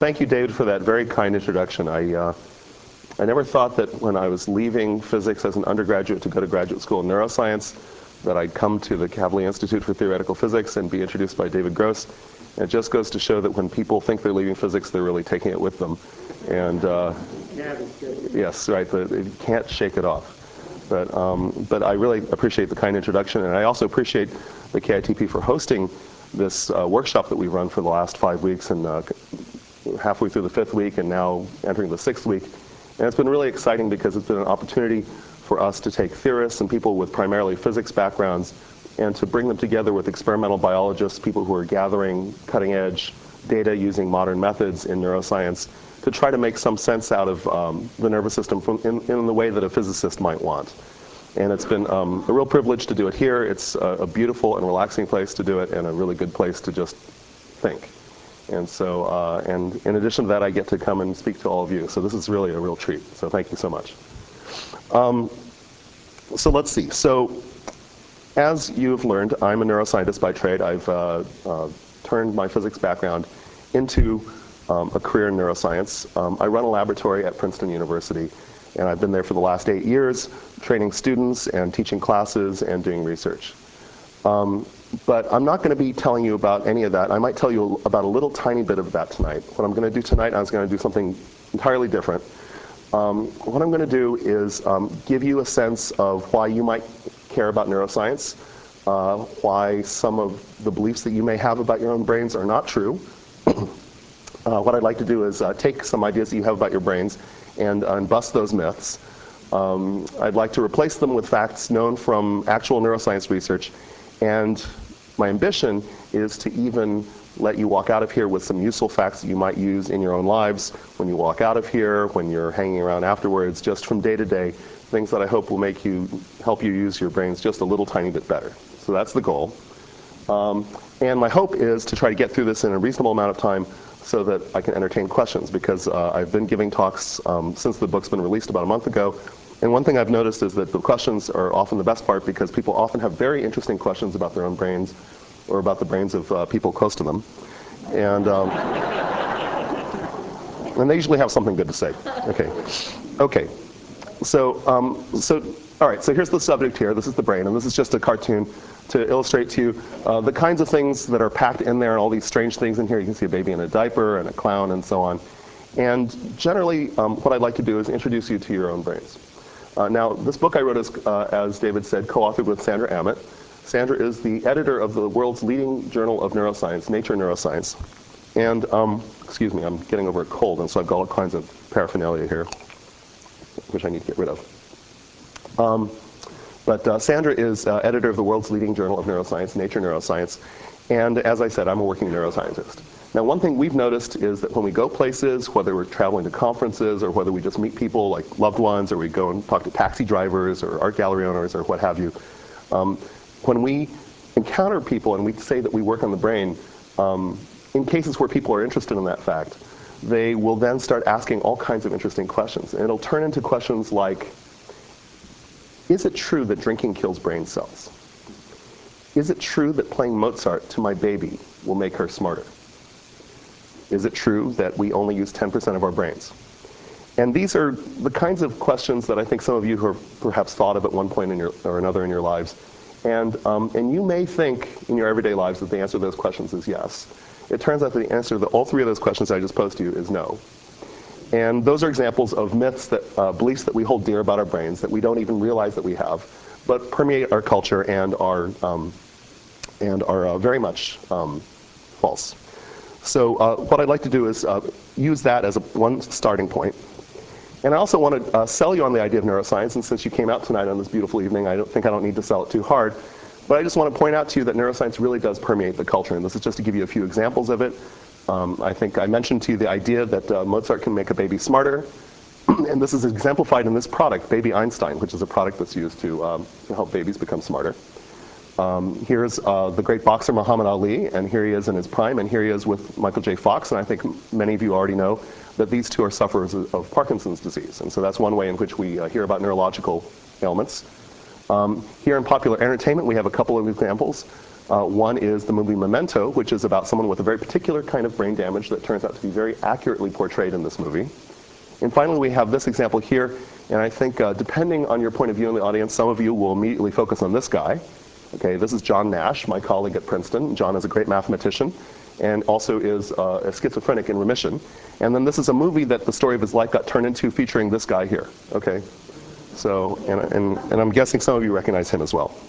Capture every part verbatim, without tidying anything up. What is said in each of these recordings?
Thank you, David, for that very kind introduction. I, uh, I never thought that when I was leaving physics as an undergraduate to go to graduate school in neuroscience, that I'd come to the Kavli Institute for Theoretical Physics and be introduced by David Gross. And it just goes to show that when people think they're leaving physics, they're really taking it with them. And uh, yes, right, the, you can't shake it off. But, um, but I really appreciate the kind introduction, and I also appreciate the K I T P for hosting this uh, workshop that we've run for the last five weeks, and uh, halfway through the fifth week, and now entering the sixth week. And it's been really exciting because it's been an opportunity for us to take theorists and people with primarily physics backgrounds and to bring them together with experimental biologists, people who are gathering cutting-edge data using modern methods in neuroscience, to try to make some sense out of um, the nervous system from, in, in the way that a physicist might want. And it's been um, a real privilege to do it here. It's a, a beautiful and relaxing place to do it, and a really good place to just think. And so, uh, and in addition to that, I get to come and speak to all of you. So this is really a real treat. So thank you so much. Um, so let's see. So as you've learned, I'm a neuroscientist by trade. I've uh, uh, turned my physics background into um, a career in neuroscience. Um, I run a laboratory at Princeton University, and I've been there for the last eight years, training students and teaching classes and doing research. Um, But I'm not going to be telling you about any of that. I might tell you about a little tiny bit of that tonight. What I'm going to do tonight, I was going to do something entirely different. Um, what I'm going to do is um, give you a sense of why you might care about neuroscience, uh, why some of the beliefs that you may have about your own brains are not true. uh, what I'd like to do is uh, take some ideas that you have about your brains and, uh, and bust those myths. Um, I'd like to replace them with facts known from actual neuroscience research. And my ambition is to even let you walk out of here with some useful facts that you might use in your own lives when you walk out of here, when you're hanging around afterwards, just from day to day, things that I hope will make you, help you use your brains just a little tiny bit better. So that's the goal. Um, and my hope is to try to get through this in a reasonable amount of time so that I can entertain questions, because uh, I've been giving talks um, since the book's been released about a month ago. And one thing I've noticed is that the questions are often the best part, because people often have very interesting questions about their own brains or about the brains of uh, people close to them. And, um, and they usually have something good to say. Okay. Okay. So, um, so, all right, so here's the subject here. This is the brain, and this is just a cartoon to illustrate to you uh, the kinds of things that are packed in there, and all these strange things in here. You can see a baby in a diaper and a clown and so on. And generally, um, what I'd like to do is introduce you to your own brains. Uh, now, this book I wrote, is, uh, as David said, co-authored with Sandra Amit. Sandra is the editor of the world's leading journal of neuroscience, Nature Neuroscience. And, um, excuse me, I'm getting over a cold, and so I've got all kinds of paraphernalia here, which I need to get rid of. Um, but uh, Sandra is uh, editor of the world's leading journal of neuroscience, Nature Neuroscience. And as I said, I'm a working neuroscientist. Now, one thing we've noticed is that when we go places, whether we're traveling to conferences or whether we just meet people like loved ones, or we go and talk to taxi drivers or art gallery owners or what have you, um, when we encounter people and we say that we work on the brain, um, in cases where people are interested in that fact, they will then start asking all kinds of interesting questions. And it'll turn into questions like, is it true that drinking kills brain cells? Is it true that playing Mozart to my baby will make her smarter? Is it true that we only use ten percent of our brains? And these are the kinds of questions that I think some of you have perhaps thought of at one point in your, or another in your lives. And, um, and you may think in your everyday lives that the answer to those questions is yes. It turns out that the answer to all three of those questions I just posed to you is no. And those are examples of myths, that uh, beliefs that we hold dear about our brains that we don't even realize that we have, but permeate our culture and are, um, and are uh, very much um, false. So uh, what I'd like to do is uh, use that as a one starting point. And I also want to uh, sell you on the idea of neuroscience, and since you came out tonight on this beautiful evening, I don't think I don't need to sell it too hard. But I just want to point out to you that neuroscience really does permeate the culture, and this is just to give you a few examples of it. Um, I think I mentioned to you the idea that uh, Mozart can make a baby smarter, and this is exemplified in this product, Baby Einstein, which is a product that's used to, um, to help babies become smarter. Um, here's uh, the great boxer Muhammad Ali, and here he is in his prime, and here he is with Michael J. Fox, and I think many of you already know that these two are sufferers of, of Parkinson's disease, and so that's one way in which we uh, hear about neurological ailments. Um, here in popular entertainment, we have a couple of examples. Uh, one is the movie Memento, which is about someone with a very particular kind of brain damage that turns out to be very accurately portrayed in this movie. And finally, we have this example here. And I think uh, depending on your point of view in the audience, some of you will immediately focus on this guy. Okay, this is John Nash, my colleague at Princeton. John is a great mathematician and also is uh, a schizophrenic in remission. And then this is a movie that the story of his life got turned into featuring this guy here. Okay, so, and, and, and I'm guessing some of you recognize him as well.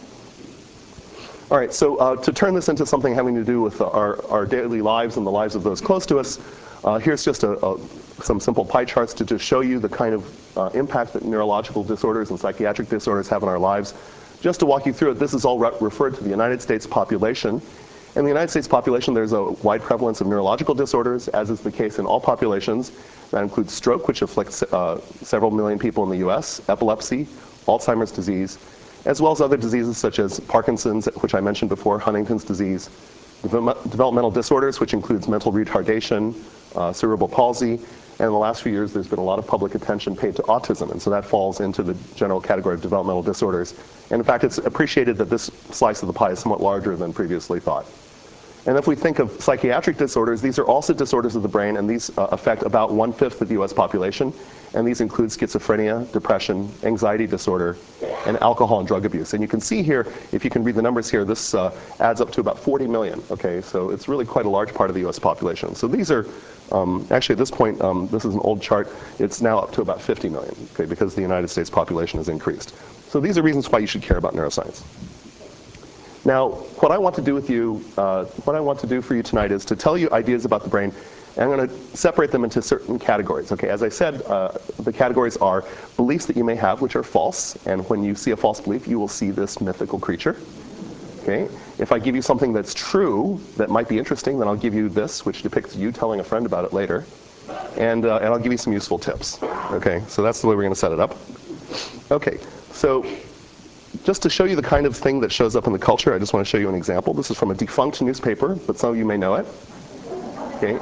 All right, so uh, to turn this into something having to do with our, our daily lives and the lives of those close to us, uh, here's just a, a, some simple pie charts to just show you the kind of uh, impact that neurological disorders and psychiatric disorders have on our lives. Just to walk you through it, this is all re referred to the United States population. In the United States population, there's a wide prevalence of neurological disorders, as is the case in all populations. That includes stroke, which afflicts uh, several million people in the U S, epilepsy, Alzheimer's disease, as well as other diseases such as Parkinson's, which I mentioned before, Huntington's disease, developmental disorders, which includes mental retardation, uh, cerebral palsy, and in the last few years, there's been a lot of public attention paid to autism, and so that falls into the general category of developmental disorders. And in fact, it's appreciated that this slice of the pie is somewhat larger than previously thought. And if we think of psychiatric disorders, these are also disorders of the brain, and these uh, affect about one-fifth of the U S population. And these include schizophrenia, depression, anxiety disorder, and alcohol and drug abuse. And you can see here, if you can read the numbers here, this uh, adds up to about forty million, okay? So it's really quite a large part of the U S population. So these are, um, actually at this point, um, this is an old chart, it's now up to about fifty million, okay, because the United States population has increased. So these are reasons why you should care about neuroscience. Now, what I want to do with you, uh, what I want to do for you tonight is to tell you ideas about the brain, and I'm going to separate them into certain categories. Okay, as I said, uh, the categories are beliefs that you may have which are false, and when you see a false belief, you will see this mythical creature. Okay, if I give you something that's true that might be interesting, then I'll give you this, which depicts you telling a friend about it later, and uh, and I'll give you some useful tips. Okay, so that's the way we're going to set it up. Okay, so just to show you the kind of thing that shows up in the culture, I just want to show you an example. This is from a defunct newspaper, but some of you may know it. Okay.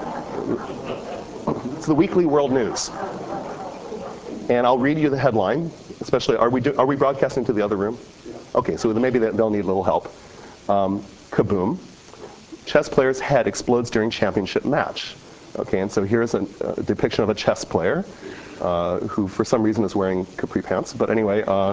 It's the Weekly World News. And I'll read you the headline, especially, are we, do, are we broadcasting to the other room? Okay, so maybe they'll need a little help. Um, kaboom. Chess player's head explodes during championship match. Okay, and so here's a, a depiction of a chess player uh, who for some reason is wearing capri pants. But anyway, uh,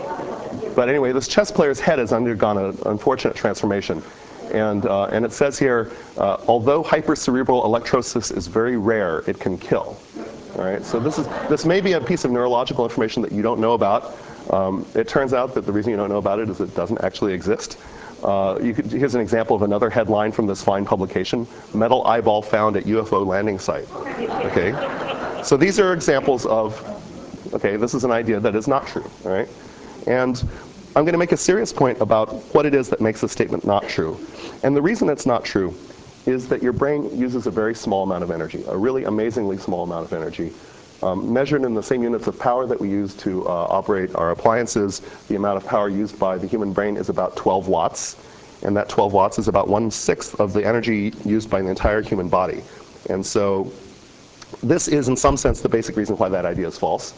But anyway, this chess player's head has undergone an unfortunate transformation. And, uh, and it says here, uh, although hypercerebral electrosis is very rare, it can kill. All right, so this, is, this may be a piece of neurological information that you don't know about. Um, it turns out that the reason you don't know about it is it doesn't actually exist. Uh, you could, here's an example of another headline from this fine publication, metal eyeball found at U F O landing site. Okay, so these are examples of, okay, this is an idea that is not true, all right? And I'm going to make a serious point about what it is that makes this statement not true. And the reason it's not true is that your brain uses a very small amount of energy, a really amazingly small amount of energy. Um, measured in the same units of power that we use to uh, operate our appliances, the amount of power used by the human brain is about twelve watts. And that twelve watts is about one-sixth of the energy used by the entire human body. And so this is, in some sense, the basic reason why that idea is false.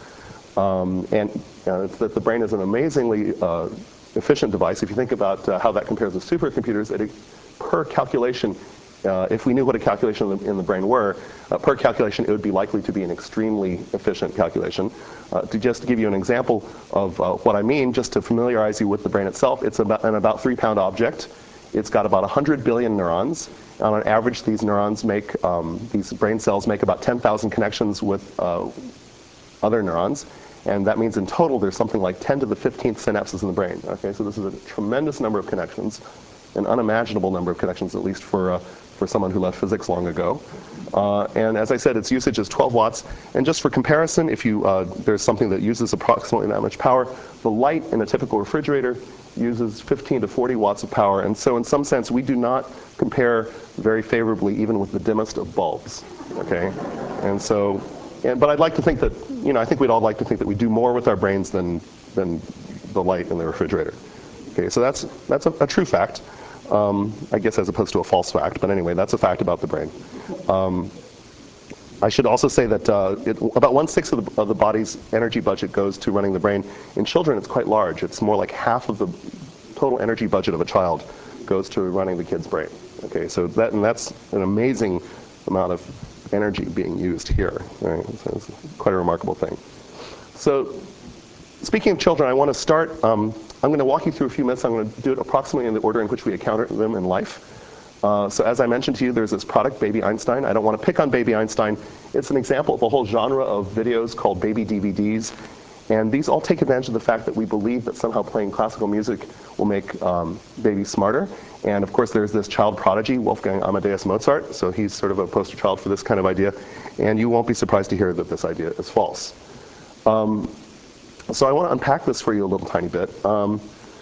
Um, and uh, it's that the brain is an amazingly uh, efficient device. If you think about uh, how that compares with supercomputers, it, per calculation, uh, if we knew what a calculation in the, in the brain were, uh, per calculation it would be likely to be an extremely efficient calculation. Uh, to just give you an example of uh, what I mean, just to familiarize you with the brain itself, it's about an about three pound object. It's got about one hundred billion neurons. On an average, these neurons make, um, these brain cells make about ten thousand connections with uh, other neurons. And that means in total, there's something like ten to the fifteenth synapses in the brain. Okay, so this is a tremendous number of connections, an unimaginable number of connections, at least for, uh, for someone who left physics long ago. Uh, and as I said, its usage is twelve watts. And just for comparison, if you, uh, there's something that uses approximately that much power, the light in a typical refrigerator uses fifteen to forty watts of power. And so in some sense, we do not compare very favorably even with the dimmest of bulbs. Okay, and so, and, but I'd like to think that, you know, I think we'd all like to think that we do more with our brains than, than the light in the refrigerator. Okay, so that's, that's a, a true fact, um, I guess, as opposed to a false fact. But anyway, that's a fact about the brain. Um, I should also say that uh, it, about one-sixth of, of the body's energy budget goes to running the brain. In children, it's quite large. It's more like half of the total energy budget of a child goes to running the kid's brain. Okay, so that, and that's an amazing amount of energy being used here, right? So it's quite a remarkable thing. So speaking of children, I want to start, um, I'm going to walk you through a few minutes. I'm going to do it approximately in the order in which we encounter them in life. Uh, so as I mentioned to you, there's this product, Baby Einstein. I don't want to pick on Baby Einstein. It's an example of a whole genre of videos called baby D V Ds. And these all take advantage of the fact that we believe that somehow playing classical music will make um, babies smarter. And of course, there's this child prodigy, Wolfgang Amadeus Mozart. So he's sort of a poster child for this kind of idea. And you won't be surprised to hear that this idea is false. Um, so I want to unpack this for you a little tiny bit. Um,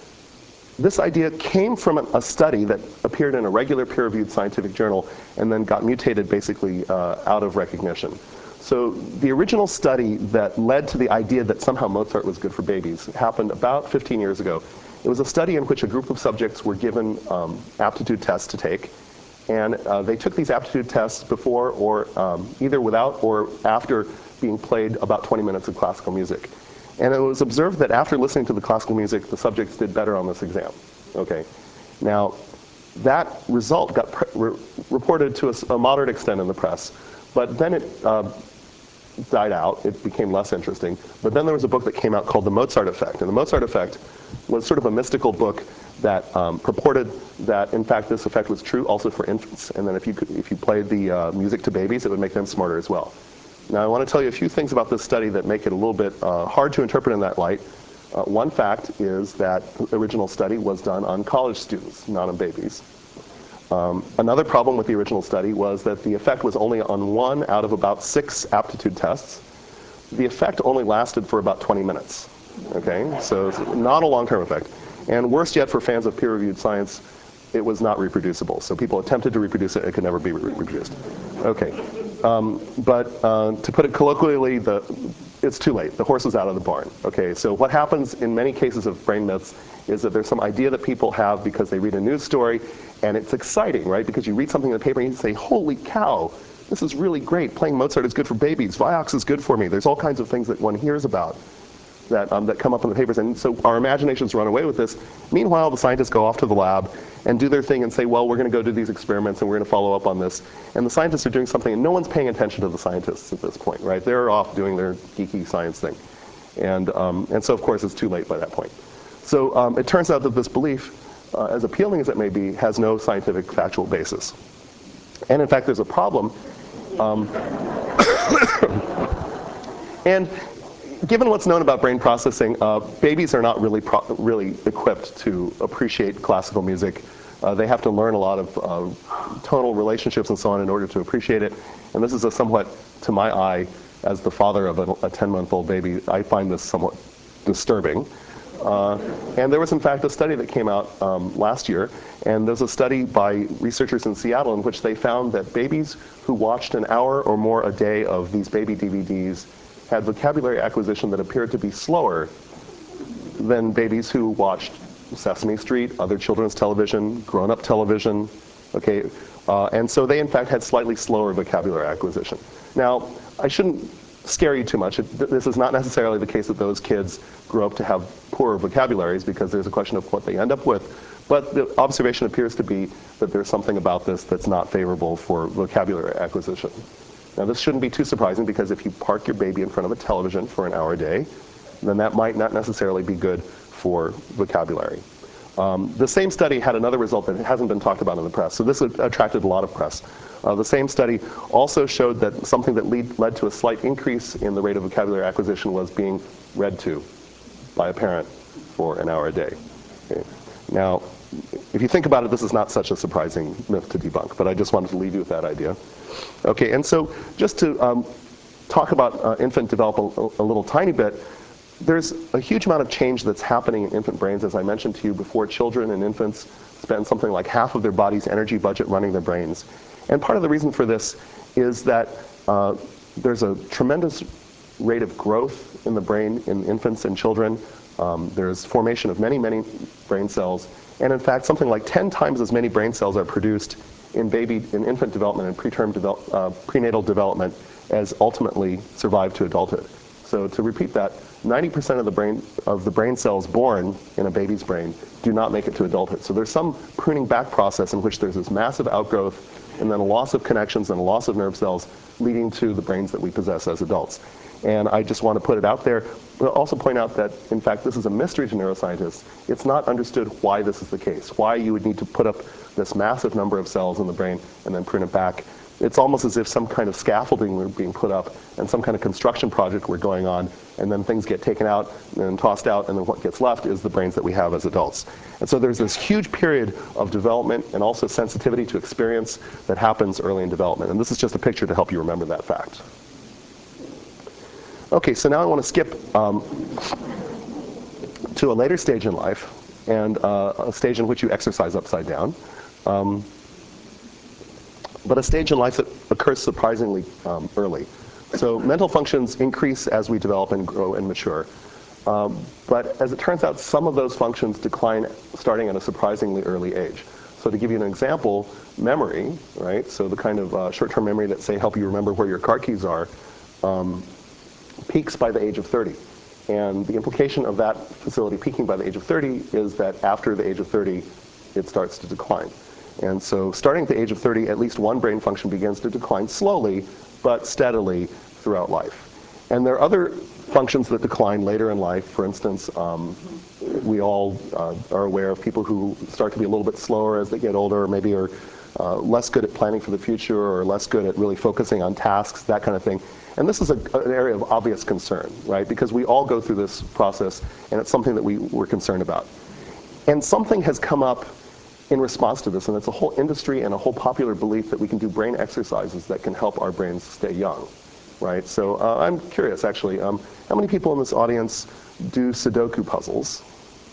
this idea came from a study that appeared in a regular peer-reviewed scientific journal and then got mutated basically uh, out of recognition. So the original study that led to the idea that somehow Mozart was good for babies happened about fifteen years ago. It was a study in which a group of subjects were given um, aptitude tests to take. And uh, they took these aptitude tests before or um, either without or after being played about twenty minutes of classical music. And it was observed that after listening to the classical music, the subjects did better on this exam. Okay. Now, that result got pre re reported to a, a moderate extent in the press, but then it uh, died out. It became less interesting. But then there was a book that came out called The Mozart Effect. And The Mozart Effect was sort of a mystical book that um, purported that, in fact, this effect was true also for infants. And then if you, could, if you played the uh, music to babies, it would make them smarter as well. Now, I want to tell you a few things about this study that make it a little bit uh, hard to interpret in that light. Uh, one fact is that the original study was done on college students, not on babies. Um, another problem with the original study was that the effect was only on one out of about six aptitude tests. The effect only lasted for about twenty minutes. Okay, so it's not a long-term effect. And worse yet, for fans of peer-reviewed science, it was not reproducible. So people attempted to reproduce it, it could never be re reproduced. Okay, um, but uh, to put it colloquially, the, it's too late. The horse is out of the barn. Okay, so what happens in many cases of brain myths is that there's some idea that people have because they read a news story, and it's exciting, right? Because you read something in the paper and you say, holy cow, this is really great. Playing Mozart is good for babies. Vioxx is good for me. There's all kinds of things that one hears about that, um, that come up in the papers. And so our imaginations run away with this. Meanwhile, the scientists go off to the lab and do their thing and say, well, we're going to go do these experiments and we're going to follow up on this. And the scientists are doing something, and no one's paying attention to the scientists at this point, right? They're off doing their geeky science thing. And, um, and so, of course, it's too late by that point. So um, it turns out that this belief, uh, as appealing as it may be, has no scientific factual basis. And in fact, there's a problem. Um, and given what's known about brain processing, uh, babies are not really, pro really equipped to appreciate classical music. Uh, they have to learn a lot of uh, tonal relationships and so on in order to appreciate it. And this is a somewhat, to my eye, as the father of a ten-month-old baby, I find this somewhat disturbing. Uh, and there was, in fact, a study that came out um, last year, and there's a study by researchers in Seattle in which they found that babies who watched an hour or more a day of these baby D V Ds had vocabulary acquisition that appeared to be slower than babies who watched Sesame Street, other children's television, grown-up television. Okay, uh, and so they, in fact, had slightly slower vocabulary acquisition. Now, I shouldn't scare you too much. It, this is not necessarily the case that those kids grow up to have poorer vocabularies, because there's a question of what they end up with. But the observation appears to be that there's something about this that's not favorable for vocabulary acquisition. Now, this shouldn't be too surprising, because if you park your baby in front of a television for an hour a day, then that might not necessarily be good for vocabulary. Um, the same study had another result that hasn't been talked about in the press. So this attracted a lot of press. Uh, the same study also showed that something that lead, led to a slight increase in the rate of vocabulary acquisition was being read to by a parent for an hour a day. Okay. Now, if you think about it, this is not such a surprising myth to debunk, but I just wanted to leave you with that idea. Okay, and so just to um, talk about uh, infant development a, a little tiny bit, there's a huge amount of change that's happening in infant brains. As I mentioned to you before, children and infants spend something like half of their body's energy budget running their brains. And part of the reason for this is that uh, there's a tremendous rate of growth in the brain in infants and children. Um, there's formation of many, many brain cells. And in fact, something like ten times as many brain cells are produced in baby, in infant development and preterm develop, uh, prenatal development as ultimately survive to adulthood. So to repeat that, ninety percent of the brain of the brain cells born in a baby's brain do not make it to adulthood. So there's some pruning back process in which there's this massive outgrowth and then a loss of connections and a loss of nerve cells leading to the brains that we possess as adults. And I just want to put it out there, but also point out that, in fact, this is a mystery to neuroscientists. It's not understood why this is the case, why you would need to put up this massive number of cells in the brain and then prune it back. It's almost as if some kind of scaffolding were being put up and some kind of construction project were going on, and then things get taken out and tossed out, and then what gets left is the brains that we have as adults. And so there's this huge period of development and also sensitivity to experience that happens early in development. And this is just a picture to help you remember that fact. Okay, so now I want to skip um, to a later stage in life, and uh, a stage in which you exercise upside down. Um, but a stage in life that occurs surprisingly um, early. So mental functions increase as we develop and grow and mature. Um, but as it turns out, some of those functions decline starting at a surprisingly early age. So to give you an example, memory, right? So the kind of uh, short-term memory that, say, help you remember where your car keys are, um, peaks by the age of thirty. And the implication of that facility peaking by the age of thirty is that after the age of thirty, it starts to decline. And so starting at the age of thirty, at least one brain function begins to decline slowly, but steadily throughout life. And there are other functions that decline later in life. For instance, um, we all uh, are aware of people who start to be a little bit slower as they get older, or maybe are uh, less good at planning for the future, or less good at really focusing on tasks, that kind of thing. And this is a, an area of obvious concern, right? Because we all go through this process, and it's something that we, we're concerned about. And something has come up in response to this, and it's a whole industry and a whole popular belief that we can do brain exercises that can help our brains stay young, right? So uh, I'm curious, actually, um, how many people in this audience do Sudoku puzzles?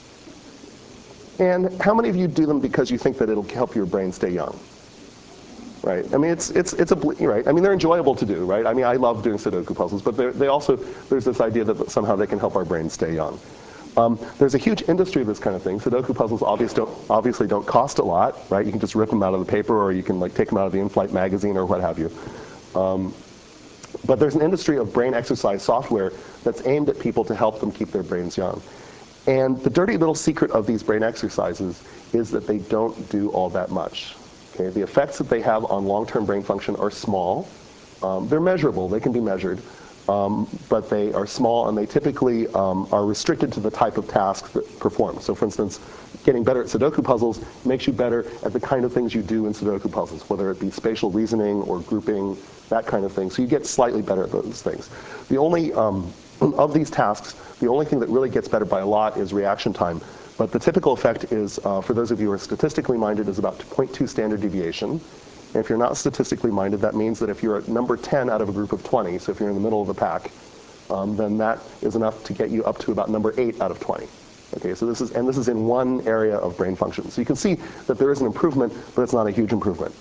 And how many of you do them because you think that it'll help your brain stay young? Right. I mean, it's it's it's a right. I mean, they're enjoyable to do, right? I mean, I love doing Sudoku puzzles, but they also there's this idea that somehow they can help our brains stay young. Um, there's a huge industry of this kind of thing. Sudoku puzzles obviously don't, obviously don't cost a lot, right? You can just rip them out of the paper, or you can like take them out of the in-flight magazine, or what have you. Um, but there's an industry of brain exercise software that's aimed at people to help them keep their brains young. And the dirty little secret of these brain exercises is that they don't do all that much. Okay? The effects that they have on long-term brain function are small. Um, they're measurable. They can be measured. Um, but they are small, and they typically um, are restricted to the type of tasks that perform. So for instance, getting better at Sudoku puzzles makes you better at the kind of things you do in Sudoku puzzles, whether it be spatial reasoning or grouping, that kind of thing. So you get slightly better at those things. The only, um, of these tasks, the only thing that really gets better by a lot is reaction time. But the typical effect is, uh, for those of you who are statistically minded, is about zero point two standard deviation. And if you're not statistically minded, that means that if you're at number ten out of a group of twenty, so if you're in the middle of the pack, um, then that is enough to get you up to about number eight out of twenty. Okay, so this is, and this is in one area of brain function. So you can see that there is an improvement, but it's not a huge improvement.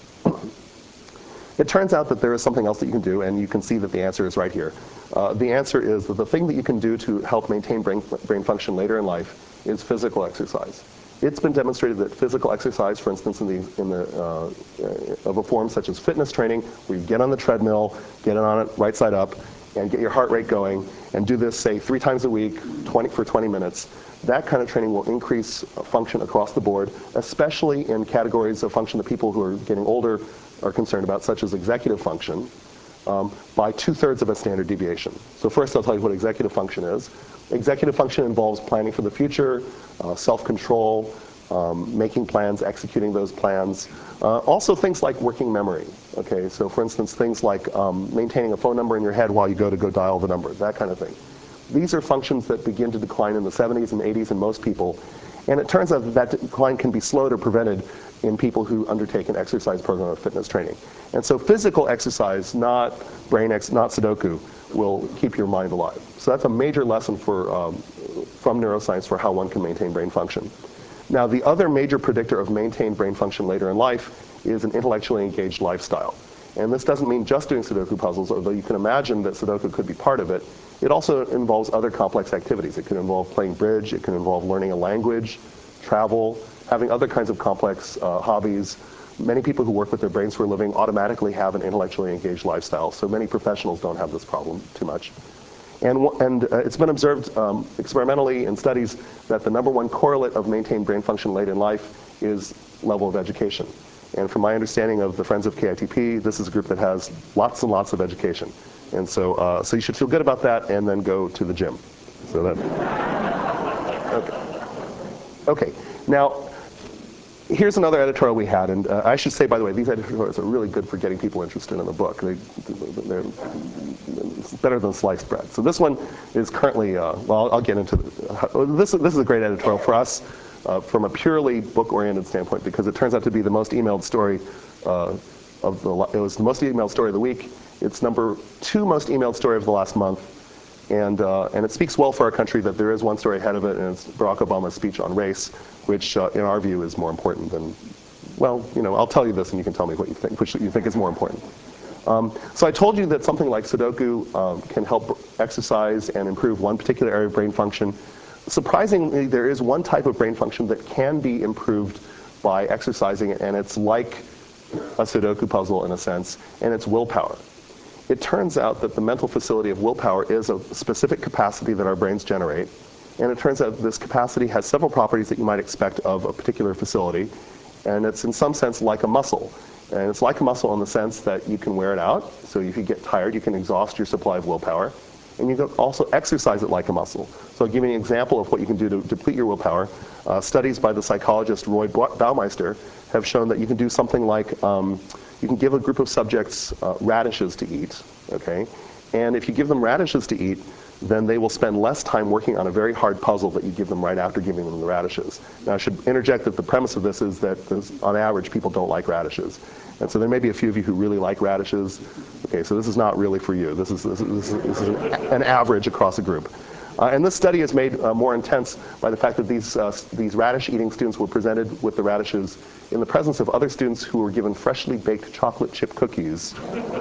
It turns out that there is something else that you can do, and you can see that the answer is right here. Uh, the answer is that the thing that you can do to help maintain brain, brain function later in life is physical exercise. It's been demonstrated that physical exercise, for instance, in the, in the, uh, of a form such as fitness training, where you get on the treadmill, get it on it right side up, and get your heart rate going, and do this, say, three times a week, twenty, for twenty minutes, that kind of training will increase function across the board, especially in categories of function that people who are getting older are concerned about, such as executive function, um, by two-thirds of a standard deviation. So first I'll tell you what executive function is. Executive function involves planning for the future, uh, self-control, um, making plans, executing those plans. Uh, also things like working memory. Okay, so for instance, things like um, maintaining a phone number in your head while you go to go dial the number, that kind of thing. These are functions that begin to decline in the seventies and eighties in most people. And it turns out that that decline can be slowed or prevented in people who undertake an exercise program of fitness training. And so physical exercise, not brain ex not Sudoku, will keep your mind alive. So that's a major lesson for, um, from neuroscience for how one can maintain brain function. Now, the other major predictor of maintained brain function later in life is an intellectually engaged lifestyle. And this doesn't mean just doing Sudoku puzzles, although you can imagine that Sudoku could be part of it. It also involves other complex activities. It can involve playing bridge. It can involve learning a language, travel, having other kinds of complex uh, hobbies. Many people who work with their brains for a living automatically have an intellectually engaged lifestyle, so many professionals don't have this problem too much. And, and uh, it's been observed um, experimentally in studies that the number one correlate of maintained brain function late in life is level of education. And from my understanding of the Friends of K I T P, this is a group that has lots and lots of education. And so, uh, so you should feel good about that and then go to the gym. So that, okay. Okay, now, here's another editorial we had, and uh, I should say, by the way, these editorials are really good for getting people interested in the book. They, they're it's better than sliced bread. So this one is currently, uh, well, I'll get into the, this. This is a great editorial for us uh, from a purely book-oriented standpoint, because it turns out to be the most emailed story uh, of the. It was the most emailed story of the week. It's number two most emailed story of the last month. And, uh, and it speaks well for our country that there is one story ahead of it, and it's Barack Obama's speech on race, which uh, in our view is more important than, well, you know, I'll tell you this and you can tell me what you think, which you think is more important. Um, so I told you that something like Sudoku um, can help exercise and improve one particular area of brain function. Surprisingly, there is one type of brain function that can be improved by exercising, and it's like a Sudoku puzzle in a sense, and it's willpower. It turns out that the mental facility of willpower is a specific capacity that our brains generate. And it turns out this capacity has several properties that you might expect of a particular facility. And it's in some sense like a muscle. And it's like a muscle in the sense that you can wear it out. So if you get tired, you can exhaust your supply of willpower. And you can also exercise it like a muscle. So I'll give you an example of what you can do to deplete your willpower. Uh, studies by the psychologist Roy Baumeister have shown that you can do something like, um, you can give a group of subjects uh, radishes to eat, okay? And if you give them radishes to eat, then they will spend less time working on a very hard puzzle that you give them right after giving them the radishes. Now I should interject that the premise of this is that on average people don't like radishes. And so there may be a few of you who really like radishes. Okay, so this is not really for you. This is, this is, this is, this is an, an average across a group. Uh, and this study is made uh, more intense by the fact that these, uh, these radish-eating students were presented with the radishes in the presence of other students who were given freshly baked chocolate chip cookies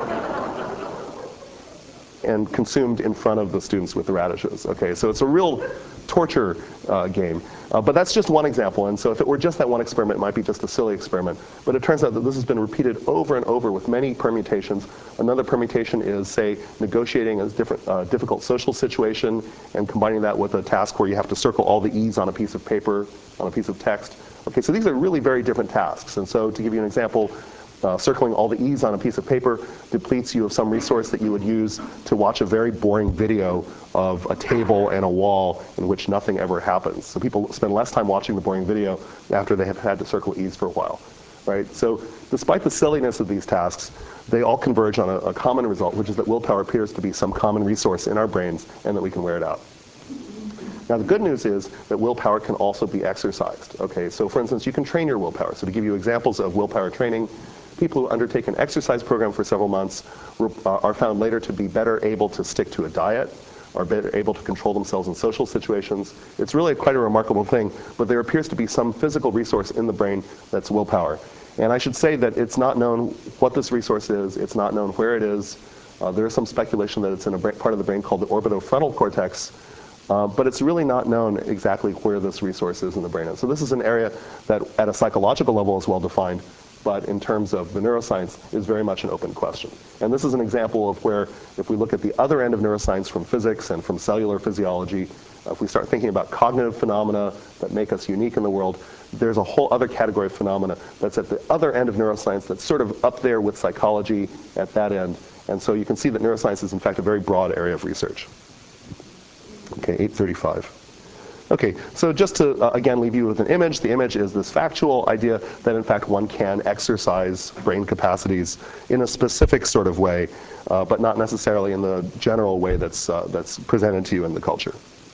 and consumed in front of the students with the radishes. Okay, so it's a real torture uh, game. Uh, but that's just one example, and so if it were just that one experiment, it might be just a silly experiment. But it turns out that this has been repeated over and over with many permutations. Another permutation is, say, negotiating a different, uh, difficult social situation and combining that with a task where you have to circle all the E's on a piece of paper, on a piece of text. Okay, so these are really very different tasks. And so to give you an example, Uh, circling all the E's on a piece of paper depletes you of some resource that you would use to watch a very boring video of a table and a wall in which nothing ever happens. So people spend less time watching the boring video after they have had to circle E's for a while, right? So despite the silliness of these tasks, they all converge on a, a common result, which is that willpower appears to be some common resource in our brains and that we can wear it out. Now the good news is that willpower can also be exercised. Okay, so for instance, you can train your willpower. So to give you examples of willpower training, people who undertake an exercise program for several months are found later to be better able to stick to a diet, are better able to control themselves in social situations. It's really quite a remarkable thing, but there appears to be some physical resource in the brain that's willpower. And I should say that it's not known what this resource is, it's not known where it is. Uh, there is some speculation that it's in a part of the brain called the orbitofrontal cortex, uh, but it's really not known exactly where this resource is in the brain. And so this is an area that at a psychological level is well defined, but in terms of the neuroscience is very much an open question. And this is an example of where, if we look at the other end of neuroscience from physics and from cellular physiology, uh, if we start thinking about cognitive phenomena that make us unique in the world, there's a whole other category of phenomena that's at the other end of neuroscience that's sort of up there with psychology at that end. And so you can see that neuroscience is in fact a very broad area of research. Okay, eight thirty-five. Okay, so just to, uh, again, leave you with an image. The image is this factual idea that, in fact, one can exercise brain capacities in a specific sort of way, uh, but not necessarily in the general way that's, uh, that's presented to you in the culture.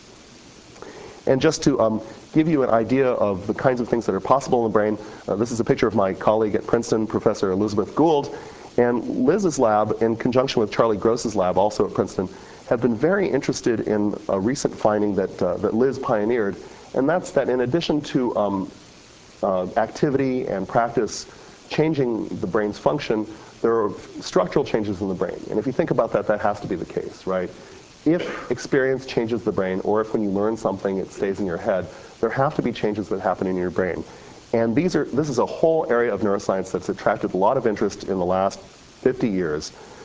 And just to um, give you an idea of the kinds of things that are possible in the brain, uh, this is a picture of my colleague at Princeton, Professor Elizabeth Gould. And Liz's lab, in conjunction with Charlie Gross's lab, also at Princeton, have been very interested in a recent finding that, uh, that Liz pioneered, and that's that in addition to um, uh, activity and practice changing the brain's function, there are structural changes in the brain. And if you think about that, that has to be the case, right? If experience changes the brain, or if when you learn something it stays in your head, there have to be changes that happen in your brain. And these are, this is a whole area of neuroscience that's attracted a lot of interest in the last fifty years.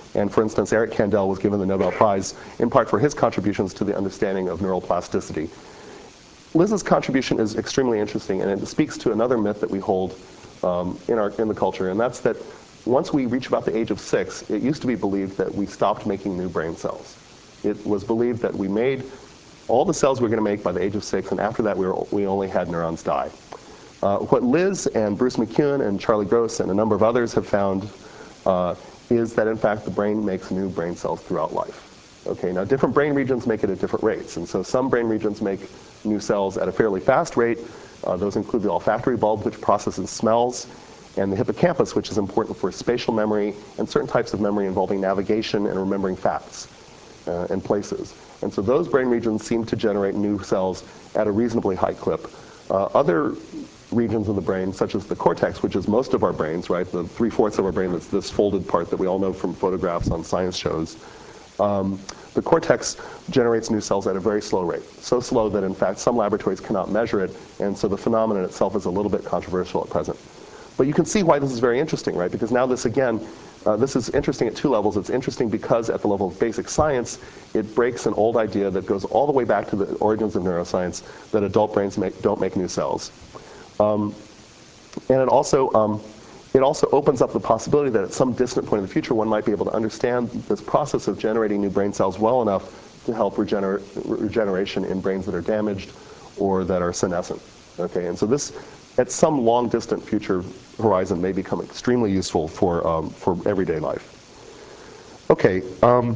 And for instance, Eric Kandel was given the Nobel Prize in part for his contributions to the understanding of neural plasticity. Liz's contribution is extremely interesting, and it speaks to another myth that we hold um, in, our, in the culture, and that's that once we reach about the age of six, it used to be believed that we stopped making new brain cells. It was believed that we made all the cells we were going to make by the age of six, and after that we, were, we only had neurons die. Uh, what Liz and Bruce McEwen and Charlie Gross and a number of others have found uh, is that in fact the brain makes new brain cells throughout life. Okay, now different brain regions make it at different rates, and so some brain regions make new cells at a fairly fast rate. Uh, those include the olfactory bulb, which processes smells, and the hippocampus, which is important for spatial memory and certain types of memory involving navigation and remembering facts uh, and places. And so those brain regions seem to generate new cells at a reasonably high clip. Uh, other regions of the brain, such as the cortex, which is most of our brains, right, the three-fourths of our brain that's this folded part that we all know from photographs on science shows, um, the cortex generates new cells at a very slow rate, so slow that in fact some laboratories cannot measure it, and so the phenomenon itself is a little bit controversial at present. But you can see why this is very interesting, right? Because now this, again, uh, this is interesting at two levels. It's interesting because at the level of basic science, it breaks an old idea that goes all the way back to the origins of neuroscience, that adult brains make, don't make new cells. Um, and it also, um, it also opens up the possibility that at some distant point in the future, one might be able to understand this process of generating new brain cells well enough to help regener regeneration in brains that are damaged or that are senescent. Okay, and so this, at some long distant future horizon, may become extremely useful for, um, for everyday life. Okay, um,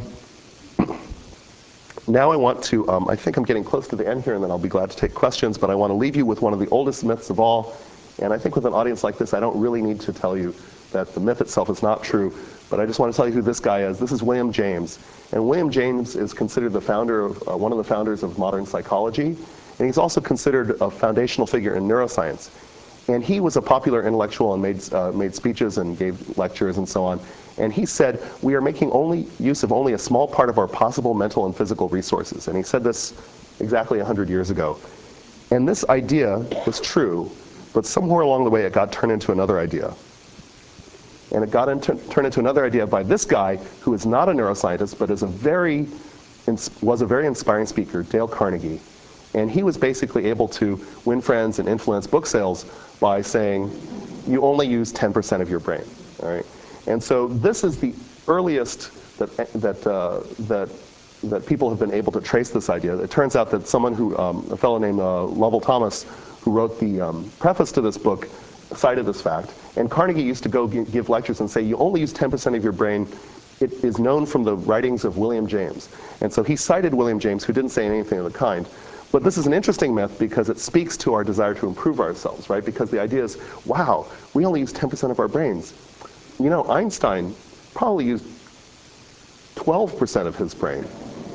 now I want to, um, I think I'm getting close to the end here, and then I'll be glad to take questions, but I want to leave you with one of the oldest myths of all. And I think with an audience like this, I don't really need to tell you that the myth itself is not true, but I just want to tell you who this guy is. This is William James. And William James is considered the founder of, uh, one of the founders of modern psychology, and he's also considered a foundational figure in neuroscience. And he was a popular intellectual and made, uh, made speeches and gave lectures and so on. And he said, we are making only use of only a small part of our possible mental and physical resources. And he said this exactly one hundred years ago. And this idea was true, but somewhere along the way it got turned into another idea. And it got into, turned into another idea by this guy who is not a neuroscientist, but is a very, was a very inspiring speaker, Dale Carnegie. And he was basically able to win friends and influence book sales by saying, you only use ten percent of your brain. All right? And so this is the earliest that, that, uh, that, that people have been able to trace this idea. It turns out that someone who, um, a fellow named uh, Lovell Thomas, who wrote the um, preface to this book, cited this fact. And Carnegie used to go give lectures and say, you only use ten percent of your brain. It is known from the writings of William James. And so he cited William James, who didn't say anything of the kind. But this is an interesting myth because it speaks to our desire to improve ourselves, right? Because the idea is, wow, we only use ten percent of our brains. You know, Einstein probably used twelve percent of his brain.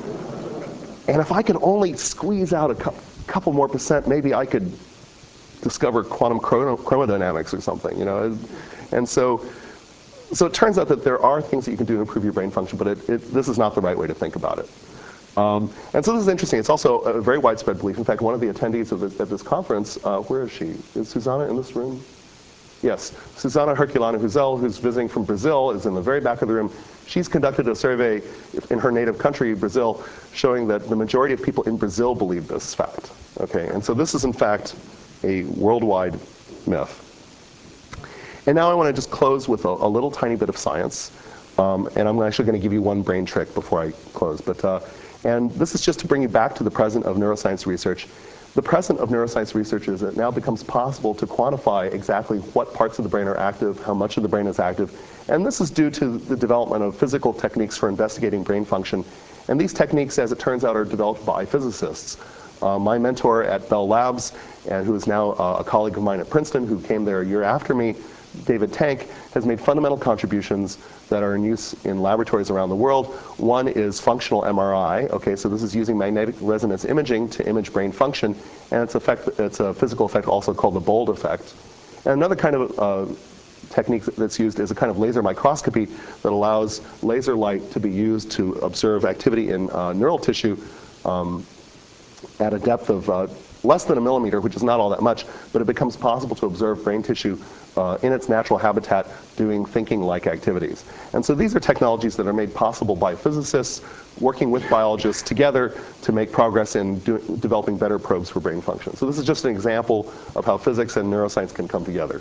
And if I could only squeeze out a cu couple more percent, maybe I could discover quantum chromodynamics or something, you know? And so, so it turns out that there are things that you can do to improve your brain function, but it, it, this is not the right way to think about it. Um, and so this is interesting. It's also a very widespread belief. In fact, one of the attendees of this, at this conference, uh, where is she? Is Susanna in this room? Yes, Susanna Herculano Huzel, who's visiting from Brazil, is in the very back of the room. She's conducted a survey in her native country, Brazil, showing that the majority of people in Brazil believe this fact. Okay, and so this is in fact a worldwide myth. And now I want to just close with a, a little tiny bit of science. Um, and I'm actually going to give you one brain trick before I close. But, uh, and this is just to bring you back to the present of neuroscience research. The present of neuroscience research is that it now becomes possible to quantify exactly what parts of the brain are active, how much of the brain is active. And this is due to the development of physical techniques for investigating brain function. And these techniques, as it turns out, are developed by physicists. Uh, my mentor at Bell Labs, and who is now uh, a colleague of mine at Princeton, who came there a year after me, David Tank, has made fundamental contributions that are in use in laboratories around the world. One is functional M R I. Okay, so this is using magnetic resonance imaging to image brain function, and it's, effect, it's a physical effect also called the Bold effect. And another kind of uh, technique that's used is a kind of laser microscopy that allows laser light to be used to observe activity in uh, neural tissue um, at a depth of uh, less than a millimeter, which is not all that much, but it becomes possible to observe brain tissue uh, in its natural habitat doing thinking-like activities. And so these are technologies that are made possible by physicists working with biologists together to make progress in do developing better probes for brain function. So this is just an example of how physics and neuroscience can come together.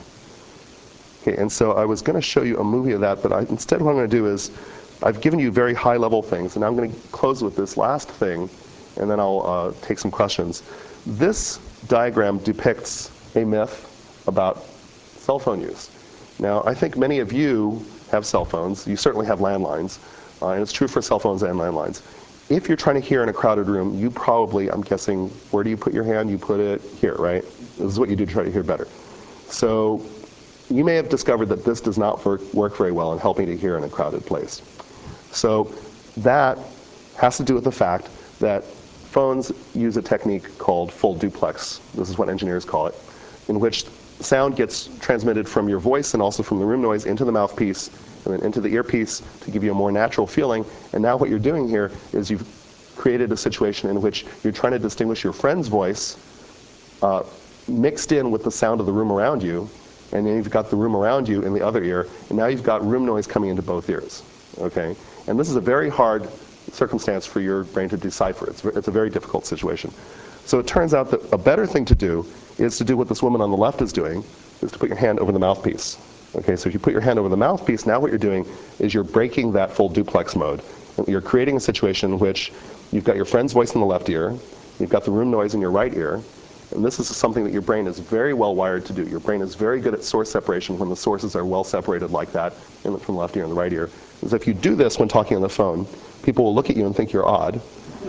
Okay, and so I was going to show you a movie of that, but I, instead what I'm going to do is I've given you very high-level things, and I'm going to close with this last thing, and then I'll uh, take some questions. This diagram depicts a myth about cell phone use. Now, I think many of you have cell phones. You certainly have landlines, uh, and it's true for cell phones and landlines. If you're trying to hear in a crowded room, you probably, I'm guessing, where do you put your hand? You put it here, right? This is what you do to try to hear better. So you may have discovered that this does not work, work very well in helping to hear in a crowded place. So that has to do with the fact that phones use a technique called full duplex. This is what engineers call it, in which sound gets transmitted from your voice and also from the room noise into the mouthpiece and then into the earpiece to give you a more natural feeling. And now what you're doing here is you've created a situation in which you're trying to distinguish your friend's voice uh, mixed in with the sound of the room around you, and then you've got the room around you in the other ear, and now you've got room noise coming into both ears. Okay? And this is a very hard circumstance for your brain to decipher. It's, it's a very difficult situation. So it turns out that a better thing to do is to do what this woman on the left is doing, is to put your hand over the mouthpiece. Okay, so if you put your hand over the mouthpiece, now what you're doing is you're breaking that full duplex mode. You're creating a situation in which you've got your friend's voice in the left ear, you've got the room noise in your right ear, and this is something that your brain is very well wired to do. Your brain is very good at source separation when the sources are well separated like that in, from the left ear and the right ear. Because if you do this when talking on the phone, people will look at you and think you're odd,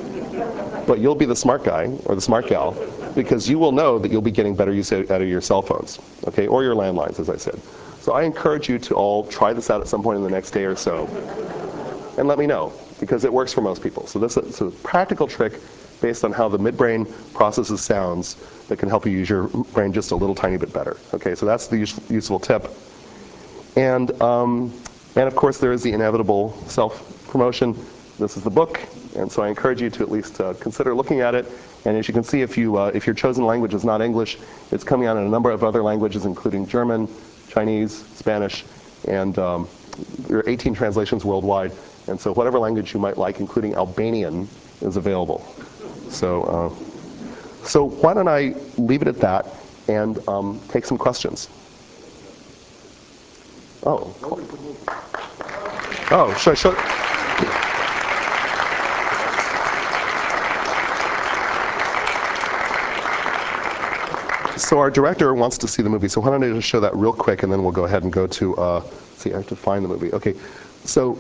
but you'll be the smart guy or the smart gal because you will know that you'll be getting better use out of your cell phones, okay, or your landlines, as I said. So I encourage you to all try this out at some point in the next day or so and let me know, because it works for most people. So this is a practical trick based on how the midbrain processes sounds that can help you use your brain just a little tiny bit better. Okay, so that's the use useful tip. And, um, and of course, there is the inevitable self-promotion. This is the book, and so I encourage you to at least uh, consider looking at it. And as you can see, if, you, uh, if your chosen language is not English, it's coming out in a number of other languages, including German, Chinese, Spanish, and um, there are eighteen translations worldwide. And so whatever language you might like, including Albanian, is available. So, uh, so why don't I leave it at that and um, take some questions. Oh, cool. Oh, should I show? So our director wants to see the movie, so why don't I just show that real quick, and then we'll go ahead and go to, uh, see, I have to find the movie. Okay, so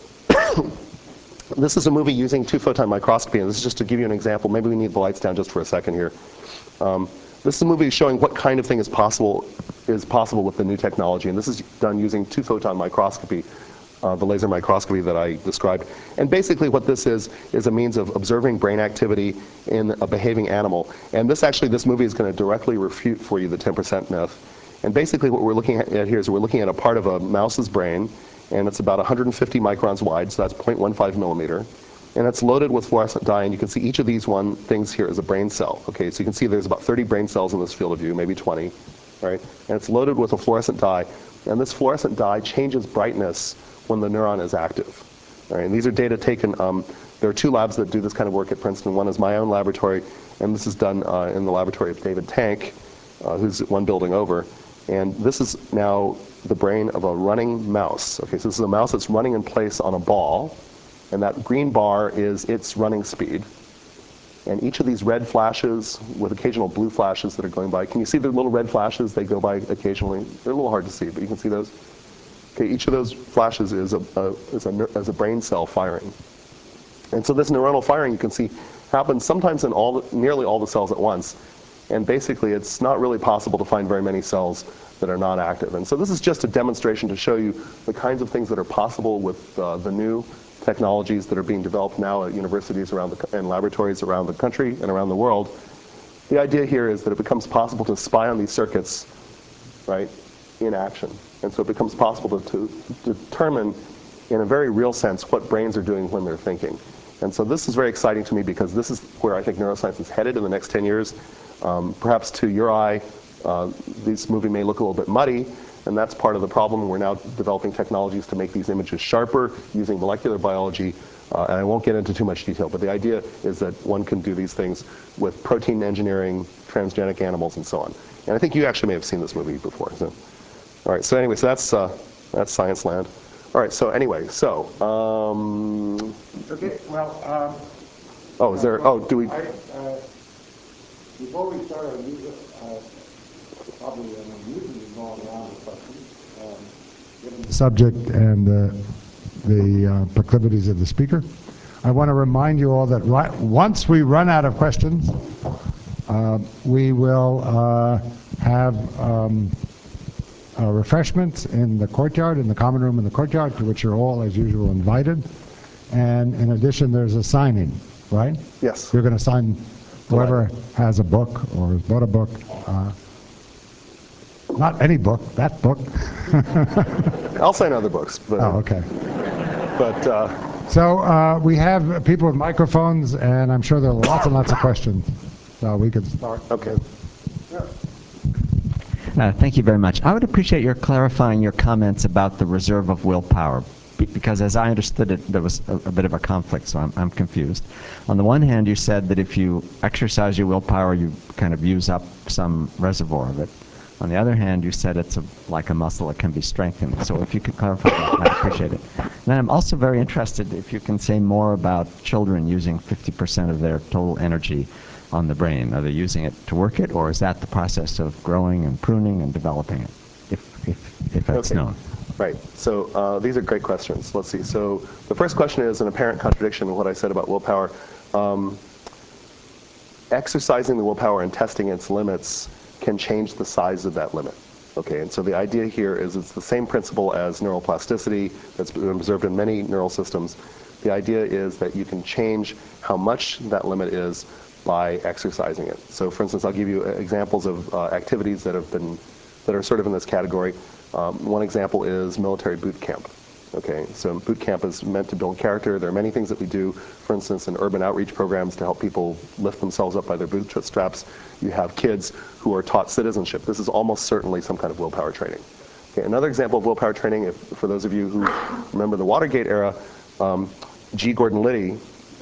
this is a movie using two-photon microscopy, and this is just to give you an example. Maybe we need the lights down just for a second here. Um, this is a movie showing what kind of thing is possible, is possible with the new technology, and this is done using two-photon microscopy. Uh, the laser microscopy that I described. And basically what this is, is a means of observing brain activity in a behaving animal. And this actually, this movie is going to directly refute for you the ten percent myth. And basically what we're looking at here is we're looking at a part of a mouse's brain, and it's about one hundred fifty microns wide, so that's zero point one five millimeter. And it's loaded with fluorescent dye, and you can see each of these one things here is a brain cell. Okay, so you can see there's about thirty brain cells in this field of view, maybe twenty, right? And it's loaded with a fluorescent dye, and this fluorescent dye changes brightness when the neuron is active. All right, and these are data taken, um, there are two labs that do this kind of work at Princeton. One is my own laboratory, and this is done uh, in the laboratory of David Tank, uh, who's one building over. And this is now the brain of a running mouse. Okay, so this is a mouse that's running in place on a ball, and that green bar is its running speed. And each of these red flashes with occasional blue flashes that are going by, can you see the little red flashes? They go by occasionally. They're a little hard to see, but you can see those. Okay, each of those flashes is a, a, is, a, is a brain cell firing. And so this neuronal firing, you can see, happens sometimes in all the, nearly all the cells at once. And basically, it's not really possible to find very many cells that are not active. And so this is just a demonstration to show you the kinds of things that are possible with uh, the new technologies that are being developed now at universities around the, and laboratories around the country and around the world. The idea here is that it becomes possible to spy on these circuits, right, in action. And so it becomes possible to, to determine, in a very real sense, what brains are doing when they're thinking. And so this is very exciting to me because this is where I think neuroscience is headed in the next ten years. Um, perhaps to your eye, uh, this movie may look a little bit muddy, and that's part of the problem. We're now developing technologies to make these images sharper using molecular biology. Uh, and I won't get into too much detail, but the idea is that one can do these things with protein engineering, transgenic animals, and so on. And I think you actually may have seen this movie before. So. All right, so anyway, so that's, uh, that's Science Land. All right, so anyway, so. Um, okay, well. Um, oh, is there, oh, do we? I, uh, before we start our music, uh, probably an unusually long round of questions, um, given the subject and uh, the uh, proclivities of the speaker. I want to remind you all that right, once we run out of questions, uh, we will uh, have um, uh, refreshments in the courtyard, in the common room in the courtyard, to which you're all, as usual, invited. And in addition, there's a signing, right? Yes. You're going to sign whoever has a book or has bought a book. Uh, not any book, that book. I'll sign other books. But, oh, okay. But uh, so uh, we have people with microphones, and I'm sure there are lots and lots of questions. So we could start. Okay. Yeah. Uh, thank you very much. I would appreciate your clarifying your comments about the reserve of willpower, because as I understood it, there was a, a bit of a conflict, so I'm, I'm confused. On the one hand, you said that if you exercise your willpower, you kind of use up some reservoir of it. On the other hand, you said it's a, like a muscle that can be strengthened. So if you could clarify that, I'd appreciate it. And then I'm also very interested if you can say more about children using fifty percent of their total energy on the brain. Are they using it to work it, or is that the process of growing and pruning and developing it, if, if, if that's okay. known? Right. So uh, these are great questions. Let's see. So the first question is an apparent contradiction in what I said about willpower. Um, exercising the willpower and testing its limits can change the size of that limit. Okay, and so the idea here is it's the same principle as neuroplasticity that's been observed in many neural systems. The idea is that you can change how much that limit is by exercising it. So for instance, I'll give you examples of uh, activities that have been, that are sort of in this category. Um, one example is military boot camp. Okay, so boot camp is meant to build character. There are many things that we do, for instance, in urban outreach programs to help people lift themselves up by their bootstraps. You have kids who are taught citizenship. This is almost certainly some kind of willpower training. Okay, another example of willpower training, if, for those of you who remember the Watergate era, um, G. Gordon Liddy,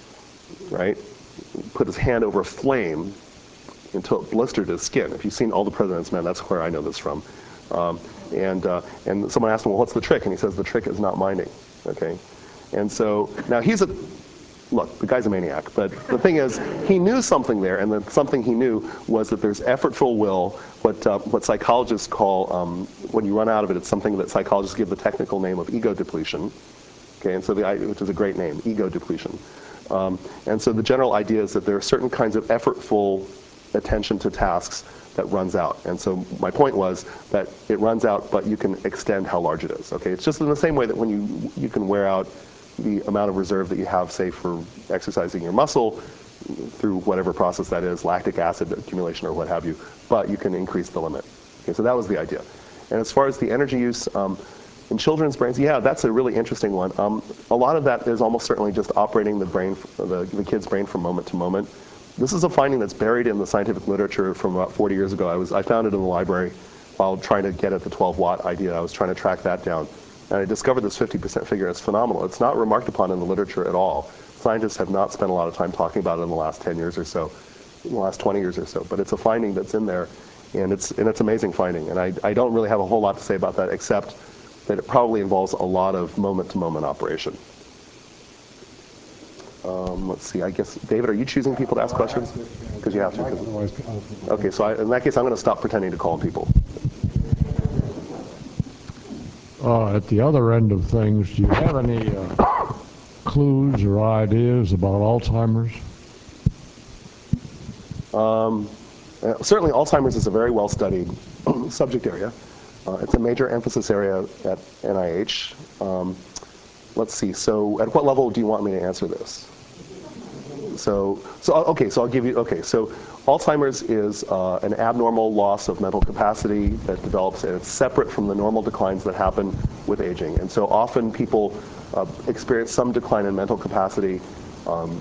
right, put his hand over a flame until it blistered his skin. If you've seen All the President's Men, that's where I know this from. Um, and, uh, and someone asked him, well, what's the trick? And he says, the trick is not minding, okay? And so, now he's a, look, the guy's a maniac, but the thing is, he knew something there, and the something he knew was that there's effortful will, what, uh, what psychologists call, um, when you run out of it, it's something that psychologists give the technical name of ego depletion, okay? And so the, which is a great name, ego depletion. Um, and so the general idea is that there are certain kinds of effortful attention to tasks that runs out. And so my point was that it runs out, but you can extend how large it is. Okay, it's just in the same way that when you you can wear out the amount of reserve that you have, say, for exercising your muscle through whatever process that is, lactic acid accumulation or what have you, but you can increase the limit. Okay, so that was the idea. And as far as the energy use, um, in children's brains, yeah, that's a really interesting one. Um, a lot of that is almost certainly just operating the brain, the, the kid's brain from moment to moment. This is a finding that's buried in the scientific literature from about forty years ago. I was I found it in the library while trying to get at the twelve watt idea. I was trying to track that down. And I discovered this fifty percent figure. It's phenomenal. It's not remarked upon in the literature at all. Scientists have not spent a lot of time talking about it in the last ten years or so, in the last twenty years or so. But it's a finding that's in there, and it's and it's an amazing finding. And I, I don't really have a whole lot to say about that, except that it probably involves a lot of moment-to-moment operation. Um, let's see, I guess, David, are you choosing people to ask questions? Because you have to. Okay, so I, in that case, I'm going to stop pretending to call on people. Uh, at the other end of things, do you have any uh, clues or ideas about Alzheimer's? Um, uh, certainly, Alzheimer's is a very well-studied subject area. Uh, it's a major emphasis area at N I H. Um, let's see, so at what level do you want me to answer this? So, so okay, so I'll give you, okay, so Alzheimer's is uh, an abnormal loss of mental capacity that develops, and it's separate from the normal declines that happen with aging. And so often people uh, experience some decline in mental capacity um,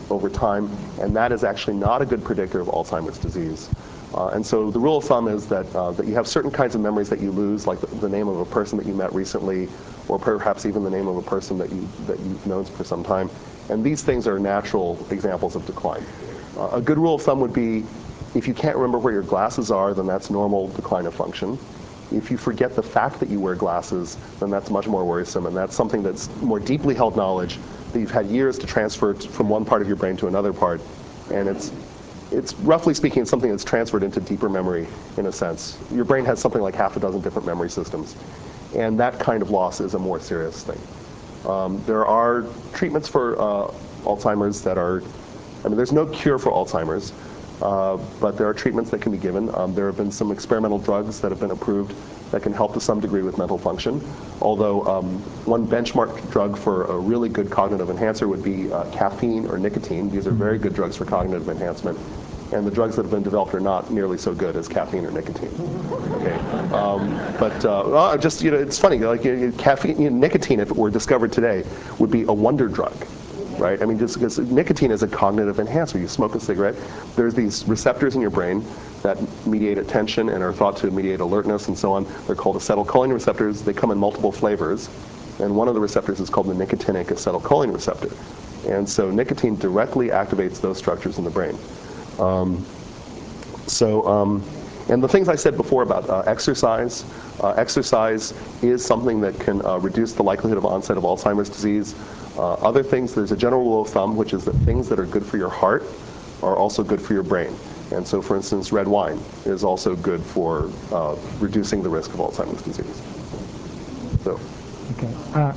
over time, and that is actually not a good predictor of Alzheimer's disease. Uh, and so the rule of thumb is that, uh, that you have certain kinds of memories that you lose, like the, the name of a person that you met recently, or perhaps even the name of a person that, you, that you've known for some time. And these things are natural examples of decline. Uh, a good rule of thumb would be, if you can't remember where your glasses are, then that's normal decline of function. If you forget the fact that you wear glasses, then that's much more worrisome, and that's something that's more deeply held knowledge that you've had years to transfer t- from one part of your brain to another part. And it's, it's roughly speaking, something that's transferred into deeper memory, in a sense. Your brain has something like half a dozen different memory systems, and that kind of loss is a more serious thing. Um, there are treatments for uh, Alzheimer's that are, I mean, there's no cure for Alzheimer's. Uh, but there are treatments that can be given. Um, there have been some experimental drugs that have been approved that can help to some degree with mental function. Although um, one benchmark drug for a really good cognitive enhancer would be uh, caffeine or nicotine. These are very good drugs for cognitive enhancement. And the drugs that have been developed are not nearly so good as caffeine or nicotine. Okay, um, but uh, well, just you know, it's funny. Like you know, caffeine, you know, nicotine, if it were discovered today, would be a wonder drug. Right? I mean, just because nicotine is a cognitive enhancer. You smoke a cigarette, there's these receptors in your brain that mediate attention and are thought to mediate alertness and so on. They're called acetylcholine receptors. They come in multiple flavors. And one of the receptors is called the nicotinic acetylcholine receptor. And so nicotine directly activates those structures in the brain. Um, so, um, and the things I said before about uh, exercise, uh, exercise is something that can uh, reduce the likelihood of onset of Alzheimer's disease. Uh, other things, there's a general rule of thumb, which is that things that are good for your heart are also good for your brain. And so, for instance, red wine is also good for uh, reducing the risk of Alzheimer's disease. So. Okay. Uh,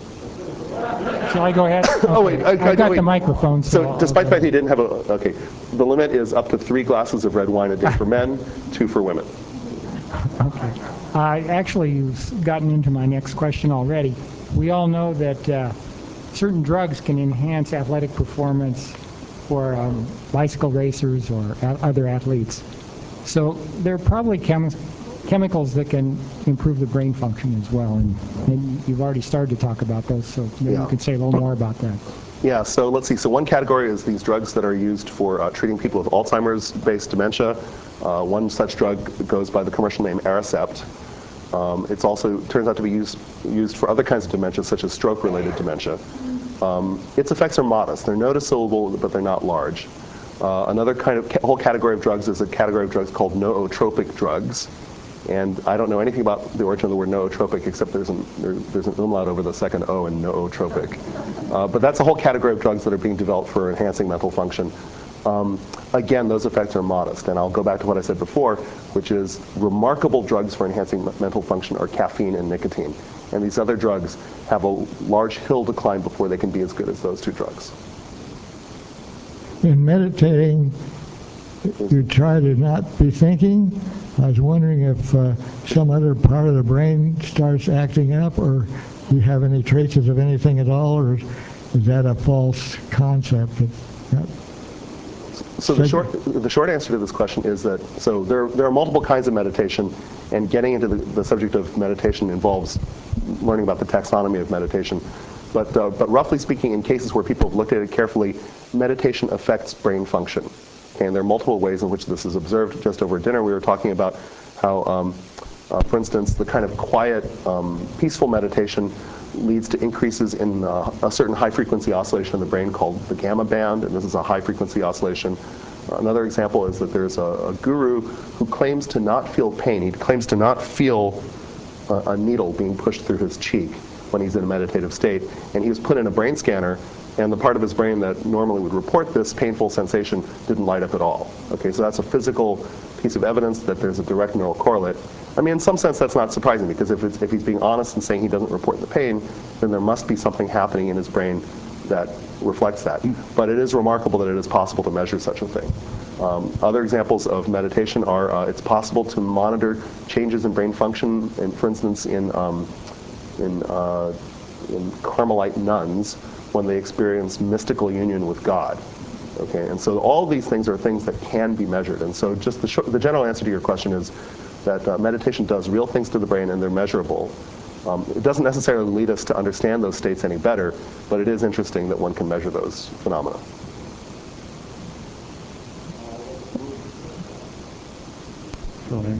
shall I go ahead? Okay. Oh, wait. I, I've got wait. the microphone. So, so despite the fact that you didn't have a, okay, the limit is up to three glasses of red wine a day for men, two for women. Okay. Uh, actually, you've gotten into my next question already. We all know that uh, certain drugs can enhance athletic performance for um, bicycle racers or a- other athletes. So there are probably chemi- chemicals that can improve the brain function as well. And, and you've already started to talk about those, so maybe Yeah. you could say a little more about that. Yeah, so let's see. So one category is these drugs that are used for uh, treating people with Alzheimer's-based dementia. Uh, one such drug goes by the commercial name Aricept. Um, it's also turns out to be used used for other kinds of dementia, such as stroke-related dementia. Um, its effects are modest. They're noticeable, but they're not large. Uh, another kind of ca- whole category of drugs is a category of drugs called nootropic drugs. And I don't know anything about the origin of the word nootropic, except there's an, there, there's an umlaut over the second O in nootropic. Uh, but that's a whole category of drugs that are being developed for enhancing mental function. Um, again, those effects are modest. And I'll go back to what I said before, which is remarkable drugs for enhancing m- mental function are caffeine and nicotine. And these other drugs have a large hill to climb before they can be as good as those two drugs. In meditating, you try to not be thinking. I was wondering if uh, some other part of the brain starts acting up, or do you have any traces of anything at all, or is that a false concept? That, So the short, the short answer to this question is that, so there, there are multiple kinds of meditation, and getting into the, the subject of meditation involves learning about the taxonomy of meditation. But, uh, but roughly speaking, in cases where people have looked at it carefully, meditation affects brain function. Okay, and there are multiple ways in which this is observed. Just over dinner, we were talking about how, um, uh, for instance, the kind of quiet, um, peaceful meditation leads to increases in uh, a certain high-frequency oscillation in the brain called the gamma band, and this is a high-frequency oscillation. Another example is that there's a, a guru who claims to not feel pain. He claims to not feel a, a needle being pushed through his cheek when he's in a meditative state, and he was put in a brain scanner, and the part of his brain that normally would report this painful sensation didn't light up at all. Okay, so that's a physical piece of evidence that there's a direct neural correlate. I mean, in some sense, that's not surprising, because if, it's, if he's being honest and saying he doesn't report the pain, then there must be something happening in his brain that reflects that. But it is remarkable that it is possible to measure such a thing. Um, other examples of meditation are uh, it's possible to monitor changes in brain function, and for instance, in, um, in, uh, in Carmelite nuns when they experience mystical union with God. Okay, and so all these things are things that can be measured. And so just the, short, the general answer to your question is that uh, meditation does real things to the brain, and they're measurable. Um, it doesn't necessarily lead us to understand those states any better, but it is interesting that one can measure those phenomena. So,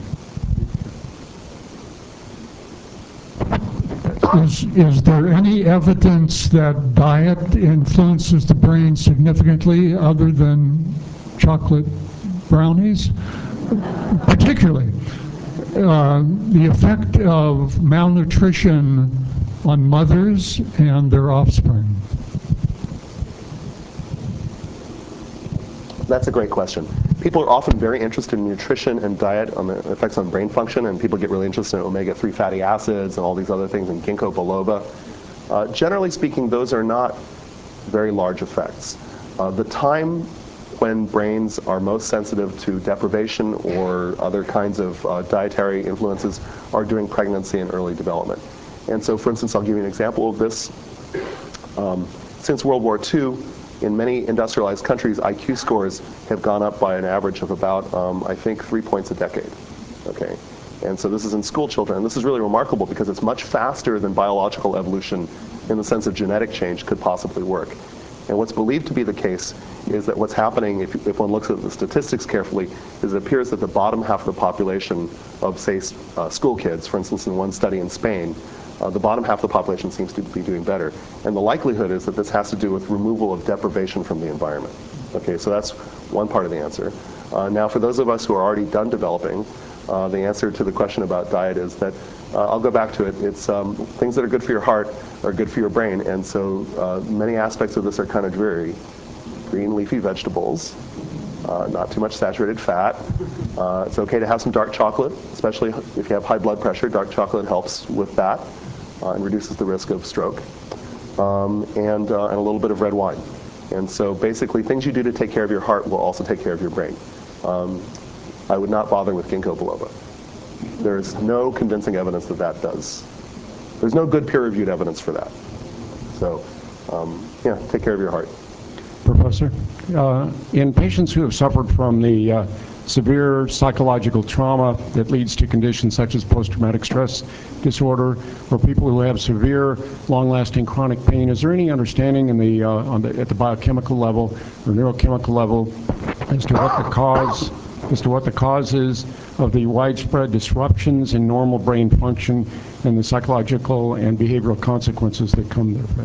Is, is there any evidence that diet influences the brain significantly other than chocolate brownies? Particularly, uh, the effect of malnutrition on mothers and their offspring. That's a great question. People are often very interested in nutrition and diet on the effects on brain function, and people get really interested in omega three fatty acids and all these other things, and ginkgo biloba. Uh, generally speaking, those are not very large effects. Uh, the time when brains are most sensitive to deprivation or other kinds of uh, dietary influences are during pregnancy and early development. And so, for instance, I'll give you an example of this. Um, since World War Two, in many industrialized countries, I Q scores have gone up by an average of about, um, I think, three points a decade. Okay, and so this is in school children, and this is really remarkable because it's much faster than biological evolution in the sense of genetic change could possibly work. And what's believed to be the case is that what's happening, if, if one looks at the statistics carefully, is it appears that the bottom half of the population of, say, uh, school kids, for instance, in one study in Spain, Uh, the bottom half of the population seems to be doing better. And the likelihood is that this has to do with removal of deprivation from the environment. Okay, so that's one part of the answer. Uh, now, for those of us who are already done developing, uh, the answer to the question about diet is that, uh, I'll go back to it, it's um, things that are good for your heart are good for your brain. And so uh, many aspects of this are kind of dreary. Green leafy vegetables, uh, not too much saturated fat. Uh, it's okay to have some dark chocolate, especially if you have high blood pressure. Dark chocolate helps with that. Uh, and reduces the risk of stroke, um, and, uh, and a little bit of red wine. And so basically things you do to take care of your heart will also take care of your brain. Um, I would not bother with ginkgo biloba. There's no convincing evidence that that does. There's no good peer-reviewed evidence for that. So um, yeah, take care of your heart. Professor, uh, in patients who have suffered from the uh, severe psychological trauma that leads to conditions such as post-traumatic stress disorder, or people who have severe, long-lasting chronic pain, is there any understanding in the, uh, on the, at the biochemical level or neurochemical level as to what the cause, as to what the cause is of the widespread disruptions in normal brain function and the psychological and behavioral consequences that come therefrom?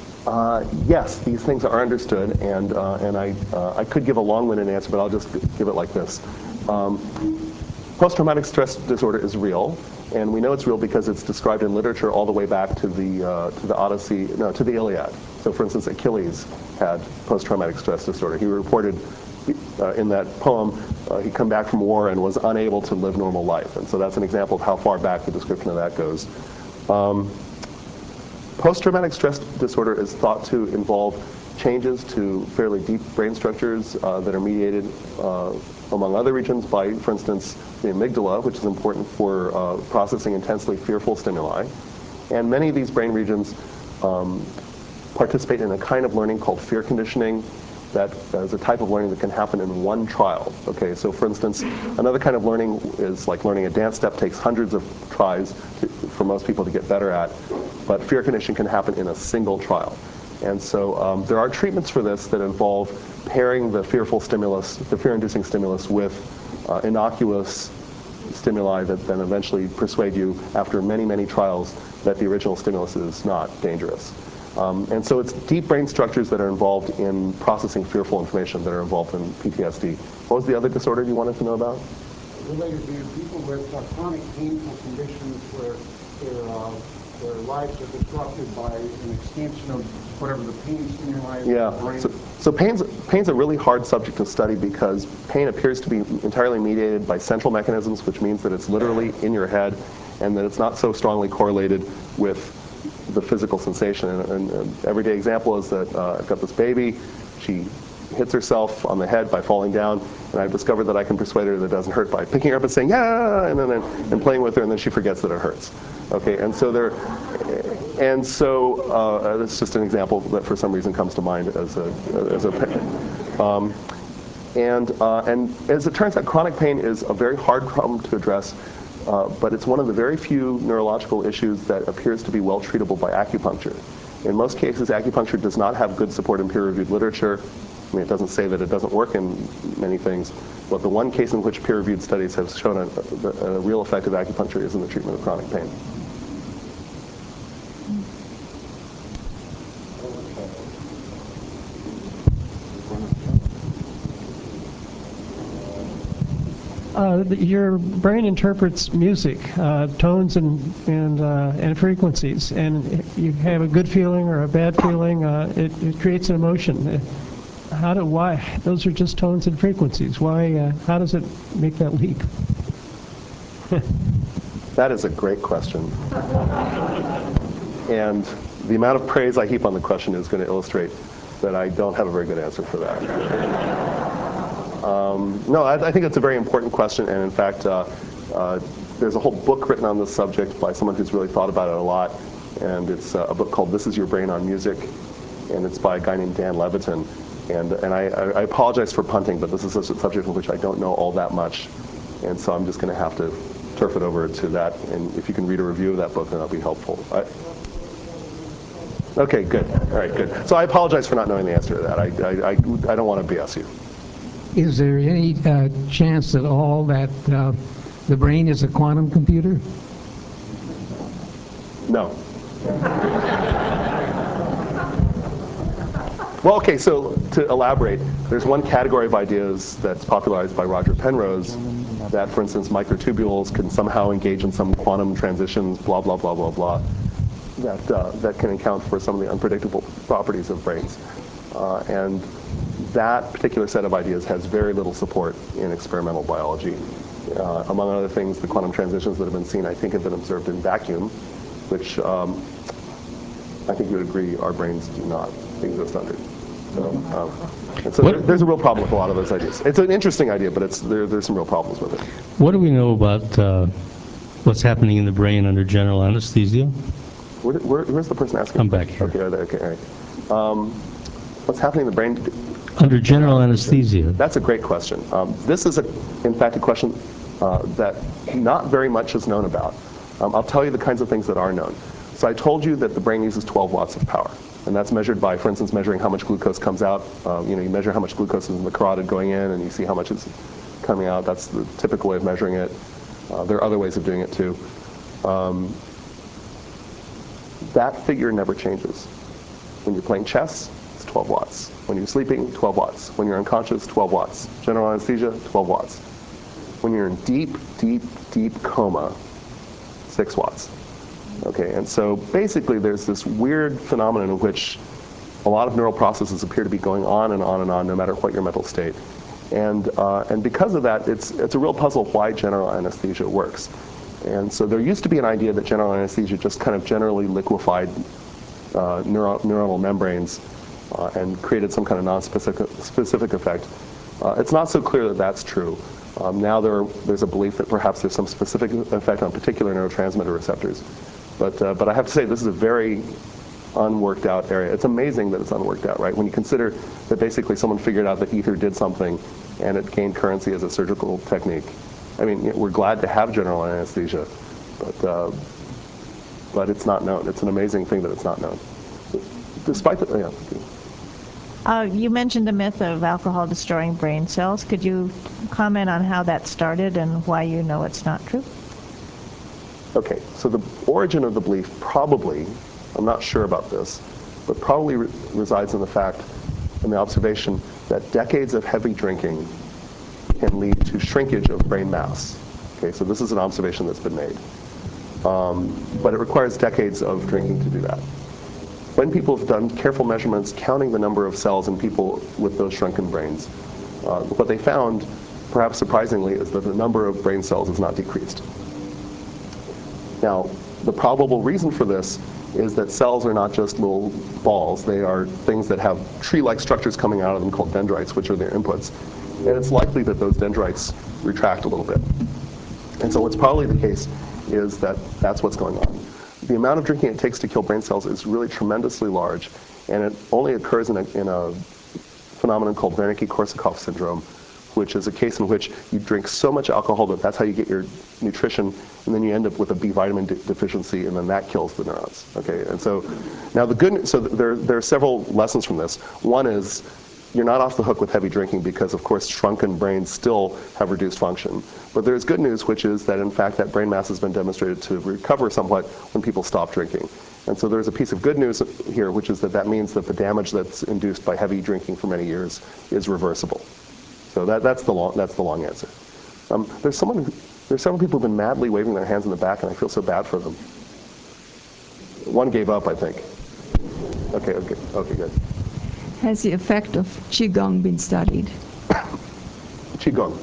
Uh, yes, these things are understood, and uh, and I uh, I could give a long-winded answer, but I'll just give it like this: um, post-traumatic stress disorder is real, and we know it's real because it's described in literature all the way back to the uh, to the Odyssey, no, to the Iliad. So, for instance, Achilles had post-traumatic stress disorder. He reported uh, in that poem uh, he'd come back from war and was unable to live normal life, and so that's an example of how far back the description of that goes. Um, Post-traumatic stress disorder is thought to involve changes to fairly deep brain structures uh, that are mediated, uh, among other regions, by, for instance, the amygdala, which is important for uh, processing intensely fearful stimuli. And many of these brain regions um, participate in a kind of learning called fear conditioning that is a type of learning that can happen in one trial. Okay, so for instance, another kind of learning is like learning a dance step, takes hundreds of tries to, for most people to get better at, but fear conditioning can happen in a single trial. And so um, there are treatments for this that involve pairing the fearful stimulus, the fear-inducing stimulus, with uh, innocuous stimuli that then eventually persuade you, after many, many trials, that the original stimulus is not dangerous. Um, and so it's deep brain structures that are involved in processing fearful information that are involved in P T S D. What was the other disorder you wanted to know about? Related to people with uh, chronic painful conditions where their, uh, their lives are disrupted by an extension of whatever the pain stimuli is Yeah, in the brain. so, so pain's, pain's a really hard subject to study because pain appears to be entirely mediated by central mechanisms, which means that it's literally in your head and that it's not so strongly correlated with the physical sensation. And, and an everyday example is that uh, I've got this baby, she hits herself on the head by falling down, and I've discovered that I can persuade her that it doesn't hurt by picking her up and saying, yeah, and then and playing with her, and then she forgets that it hurts. Okay, and so there, and so uh, that's just an example that for some reason comes to mind as a, as a um, and, uh, and as it turns out, chronic pain is a very hard problem to address. Uh, but it's one of the very few neurological issues that appears to be well treatable by acupuncture. In most cases, acupuncture does not have good support in peer-reviewed literature, I mean, it doesn't say that it doesn't work in many things, but the one case in which peer-reviewed studies have shown a, a, a real effect of acupuncture is in the treatment of chronic pain. Uh, the, your brain interprets music, uh, tones and and uh, and frequencies, and if you have a good feeling or a bad feeling, uh, it, it creates an emotion. How do why? Those are just tones and frequencies. Why? Uh, how does it make that leap? That is a great question, and the amount of praise I heap on the question is going to illustrate that I don't have a very good answer for that. Um, no, I, I think it's a very important question, and in fact, uh, uh, there's a whole book written on this subject by someone who's really thought about it a lot, and it's uh, a book called This Is Your Brain on Music, and it's by a guy named Dan Levitin. And, and I, I apologize for punting, but this is a subject of which I don't know all that much, and so I'm just going to have to turf it over to that, and if you can read a review of that book, then that'll be helpful. I, okay, good. All right, good. So I apologize for not knowing the answer to that. I, I, I, I don't want to B S you. Is there any uh, chance at all that uh, the brain is a quantum computer? No. Well, okay, so to elaborate, there's one category of ideas that's popularized by Roger Penrose that, for instance, microtubules can somehow engage in some quantum transitions, blah, blah, blah, blah, blah, that, uh, that can account for some of the unpredictable properties of brains. Uh, and that particular set of ideas has very little support in experimental biology. Uh, among other things, the quantum transitions that have been seen, I think, have been observed in vacuum, which um, I think you would agree our brains do not exist under. So, um, and so there, there's a real problem with a lot of those ideas. It's an interesting idea, but it's, there, there's some real problems with it. What do we know about uh, what's happening in the brain under general anesthesia? Where, where, where's the person asking? I'm back here. Okay, there, okay, all right. Um, what's happening in the brain? Under general anesthesia. That's a great question. Um, this is, a, in fact, a question uh, that not very much is known about. Um, I'll tell you the kinds of things that are known. So I told you that the brain uses twelve watts of power, and that's measured by, for instance, measuring how much glucose comes out. Uh, you know, you measure how much glucose is in the carotid going in, and you see how much is coming out. That's the typical way of measuring it. Uh, there are other ways of doing it too. Um, that figure never changes. When you're playing chess, it's twelve watts. When you're sleeping, twelve watts. When you're unconscious, twelve watts. General anesthesia, twelve watts. When you're in deep, deep, deep coma, six watts. Okay, and so basically there's this weird phenomenon in which a lot of neural processes appear to be going on and on and on no matter what your mental state. And, uh, and because of that, it's, it's a real puzzle why general anesthesia works. And so there used to be an idea that general anesthesia just kind of generally liquefied uh, neuro neuronal membranes uh, and created some kind of non-specific specific effect. Uh, it's not so clear that that's true. Um, now there, there's a belief that perhaps there's some specific effect on particular neurotransmitter receptors. But, uh, but I have to say, this is a very unworked out area. It's amazing that it's unworked out, right? When you consider that basically someone figured out that ether did something and it gained currency as a surgical technique. I mean, we're glad to have general anesthesia, but, uh, but it's not known. It's an amazing thing that it's not known. Despite the, yeah. Uh, you mentioned the myth of alcohol destroying brain cells. Could you comment on how that started and why you know it's not true? Okay, so the origin of the belief probably, I'm not sure about this, but probably re resides in the fact, in the observation, that decades of heavy drinking can lead to shrinkage of brain mass. Okay, so this is an observation that's been made. Um, but it requires decades of drinking to do that. When people have done careful measurements counting the number of cells in people with those shrunken brains, uh, what they found, perhaps surprisingly, is that the number of brain cells is not decreased. Now, the probable reason for this is that cells are not just little balls. They are things that have tree-like structures coming out of them called dendrites, which are their inputs. And it's likely that those dendrites retract a little bit. And so what's probably the case is that that's what's going on. The amount of drinking it takes to kill brain cells is really tremendously large, and it only occurs in a, in a phenomenon called Wernicke-Korsakoff syndrome, which is a case in which you drink so much alcohol that that's how you get your nutrition, and then you end up with a B vitamin de deficiency, and then that kills the neurons. Okay, and so now the good, so there there are several lessons from this. One is you're not off the hook with heavy drinking because, of course, shrunken brains still have reduced function. But there's good news, which is that, in fact, that brain mass has been demonstrated to recover somewhat when people stop drinking. And so there's a piece of good news here, which is that that means that the damage that's induced by heavy drinking for many years is reversible. So that, that's, the long, that's the long answer. Um, there's, someone, there's several people who've been madly waving their hands in the back, and I feel so bad for them. One gave up, I think. Okay, okay, okay, good. Has the effect of Qigong been studied? Qigong?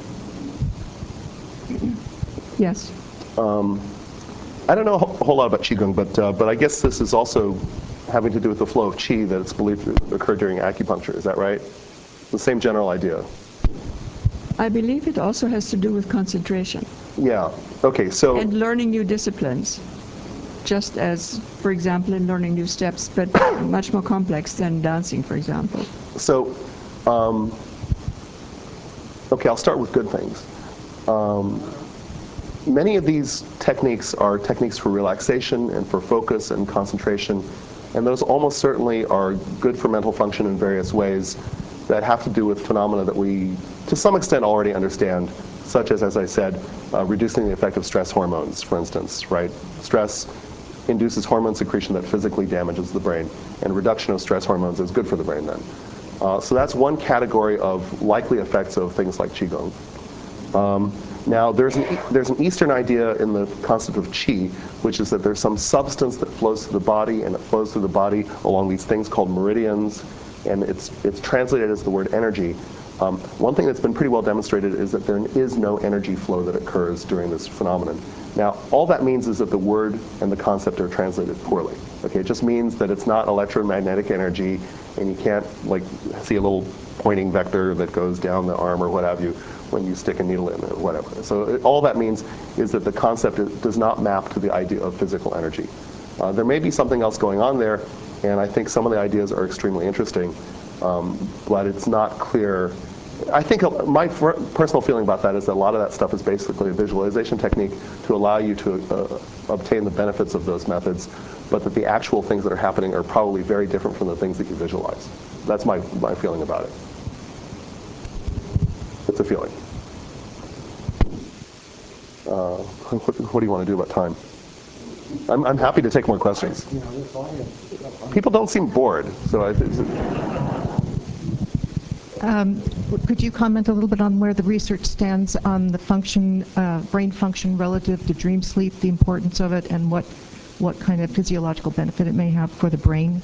Yes. Um, I don't know a whole lot about Qigong, but, uh, but I guess this is also having to do with the flow of Qi that it's believed to occur during acupuncture. Is that right? The same general idea. I believe it also has to do with concentration. Yeah, okay, so... And learning new disciplines. Just as, for example, in learning new steps, but much more complex than dancing, for example. So, um, okay, I'll start with good things. Um, many of these techniques are techniques for relaxation and for focus and concentration, and those almost certainly are good for mental function in various ways that have to do with phenomena that we, to some extent, already understand, such as, as I said, uh, reducing the effect of stress hormones, for instance, right? Stress induces hormone secretion that physically damages the brain, and reduction of stress hormones is good for the brain then. Uh, so that's one category of likely effects of things like Qigong. Um, now, there's an, there's an Eastern idea in the concept of Qi, which is that there's some substance that flows through the body, and it flows through the body along these things called meridians, and it's, it's translated as the word energy. Um, one thing that's been pretty well demonstrated is that there is no energy flow that occurs during this phenomenon. Now, all that means is that the word and the concept are translated poorly. Okay, it just means that it's not electromagnetic energy, and you can't like see a little pointing vector that goes down the arm or what have you when you stick a needle in or whatever. So it, all that means is that the concept does not map to the idea of physical energy. Uh, there may be something else going on there, and I think some of the ideas are extremely interesting, um, but it's not clear. I think my personal feeling about that is that a lot of that stuff is basically a visualization technique to allow you to uh, obtain the benefits of those methods, but that the actual things that are happening are probably very different from the things that you visualize. That's my, my feeling about it. It's a feeling. Uh, what, what do you want to do about time? I'm, I'm happy to take more questions. People don't seem bored, so I think. Um, could you comment a little bit on where the research stands on the function, uh, brain function relative to dream sleep, the importance of it, and what, what kind of physiological benefit it may have for the brain?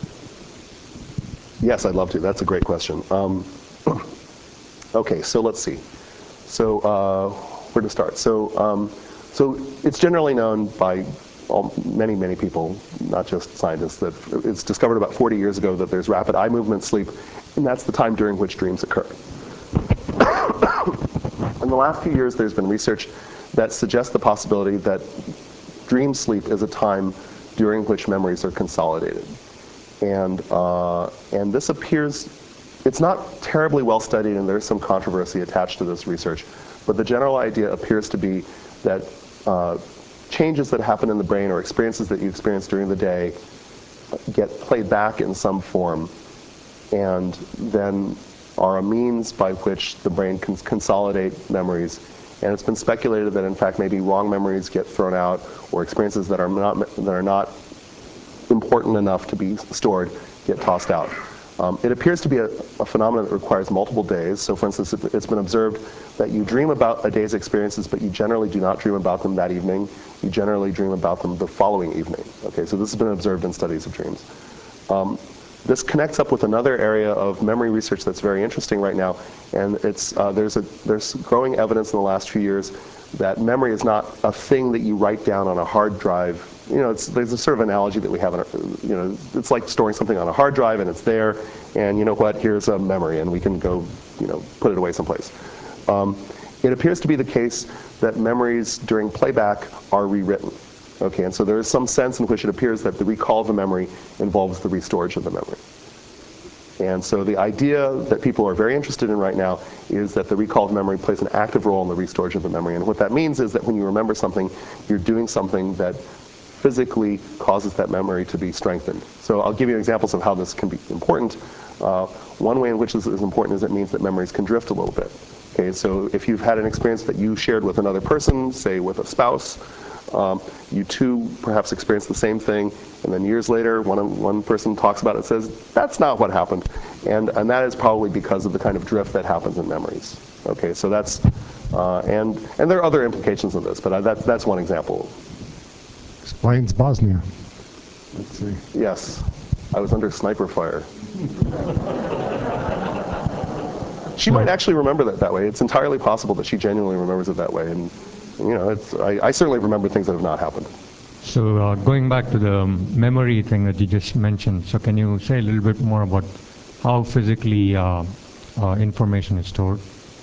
Yes, I'd love to. That's a great question. Um, okay, so let's see. So uh, where to start? So, um, so it's generally known by all, many, many people, not just scientists, that it's discovered about forty years ago that there's rapid eye movement sleep, and that's the time during which dreams occur. In the last few years, there's been research that suggests the possibility that dream sleep is a time during which memories are consolidated. And, uh, and this appears, it's not terribly well studied, and there's some controversy attached to this research, but the general idea appears to be that uh, changes that happen in the brain or experiences that you experience during the day get played back in some form, and then are a means by which the brain can consolidate memories. And it's been speculated that, in fact, maybe wrong memories get thrown out, or experiences that are not, that are not important enough to be stored get tossed out. Um, it appears to be a, a phenomenon that requires multiple days. So, for instance, it, it's been observed that you dream about a day's experiences, but you generally do not dream about them that evening. You generally dream about them the following evening. Okay, so this has been observed in studies of dreams. Um, This connects up with another area of memory research that's very interesting right now, and it's uh, there's a there's growing evidence in the last few years that memory is not a thing that you write down on a hard drive. You know, it's, there's a sort of analogy that we have in our, you know, it's like storing something on a hard drive and it's there, and you know what? Here's a memory, and we can go, you know, put it away someplace. Um, it appears to be the case that memories during playback are rewritten. Okay, and so there is some sense in which it appears that the recall of a memory involves the restorage of the memory. And so the idea that people are very interested in right now is that the recall of memory plays an active role in the restorage of the memory. And what that means is that when you remember something, you're doing something that physically causes that memory to be strengthened. So I'll give you examples of how this can be important. Uh, One way in which this is important is it means that memories can drift a little bit. Okay, so if you've had an experience that you shared with another person, say with a spouse, um, you two perhaps experience the same thing, and then years later, one, one person talks about it and says, that's not what happened. And, and that is probably because of the kind of drift that happens in memories. Okay, so that's, uh, and, and there are other implications of this, but I, that's, that's one example. Explains Bosnia. Let's see. Yes, I was under sniper fire. She might actually remember that that way. It's entirely possible that she genuinely remembers it that way. And, you know, it's, I, I certainly remember things that have not happened. So uh, going back to the memory thing that you just mentioned, so can you say a little bit more about how physically uh, uh, information is stored?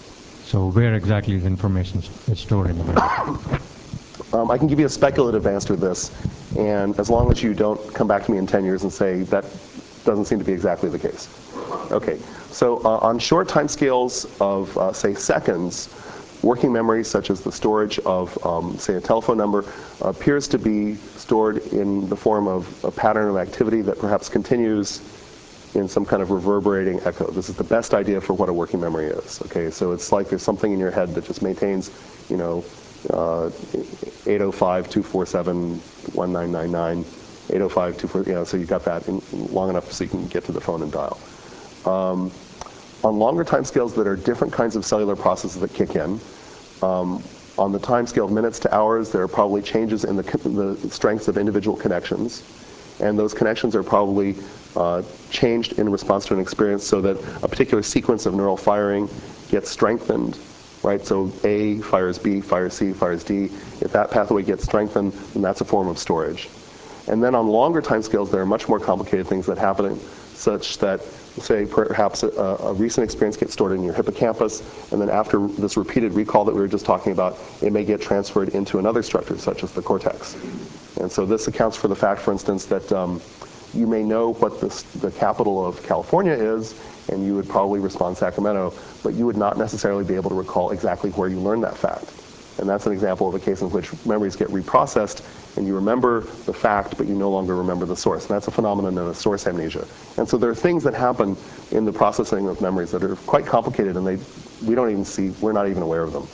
So where exactly is information is stored in the memory? Um, I can give you a speculative answer to this, and as long as you don't come back to me in ten years and say that doesn't seem to be exactly the case. Okay, so uh, on short time scales of, uh, say, seconds, working memory, such as the storage of, um, say, a telephone number, appears to be stored in the form of a pattern of activity that perhaps continues in some kind of reverberating echo. This is the best idea for what a working memory is. Okay, so it's like there's something in your head that just maintains, you know, uh, eight oh five, two four seven, one nine nine nine, eight oh five, two four, you know, so you've got that in, long enough so you can get to the phone and dial. Um, on longer time scales that are different kinds of cellular processes that kick in, um, on the time scale of minutes to hours, there are probably changes in the, the strengths of individual connections. And those connections are probably uh, changed in response to an experience so that a particular sequence of neural firing gets strengthened, right? So A fires B, fires C, fires D. If that pathway gets strengthened, then that's a form of storage. And then on longer time scales, there are much more complicated things that happen, such that, say, perhaps a, a recent experience gets stored in your hippocampus, and then after this repeated recall that we were just talking about, it may get transferred into another structure, such as the cortex. And so this accounts for the fact, for instance, that um, you may know what the, the capital of California is, and you would probably respond Sacramento, but you would not necessarily be able to recall exactly where you learned that fact. And that's an example of a case in which memories get reprocessed, and you remember the fact, but you no longer remember the source. And that's a phenomenon known as source amnesia. And so there are things that happen in the processing of memories that are quite complicated, and they, we don't even see, we're not even aware of them.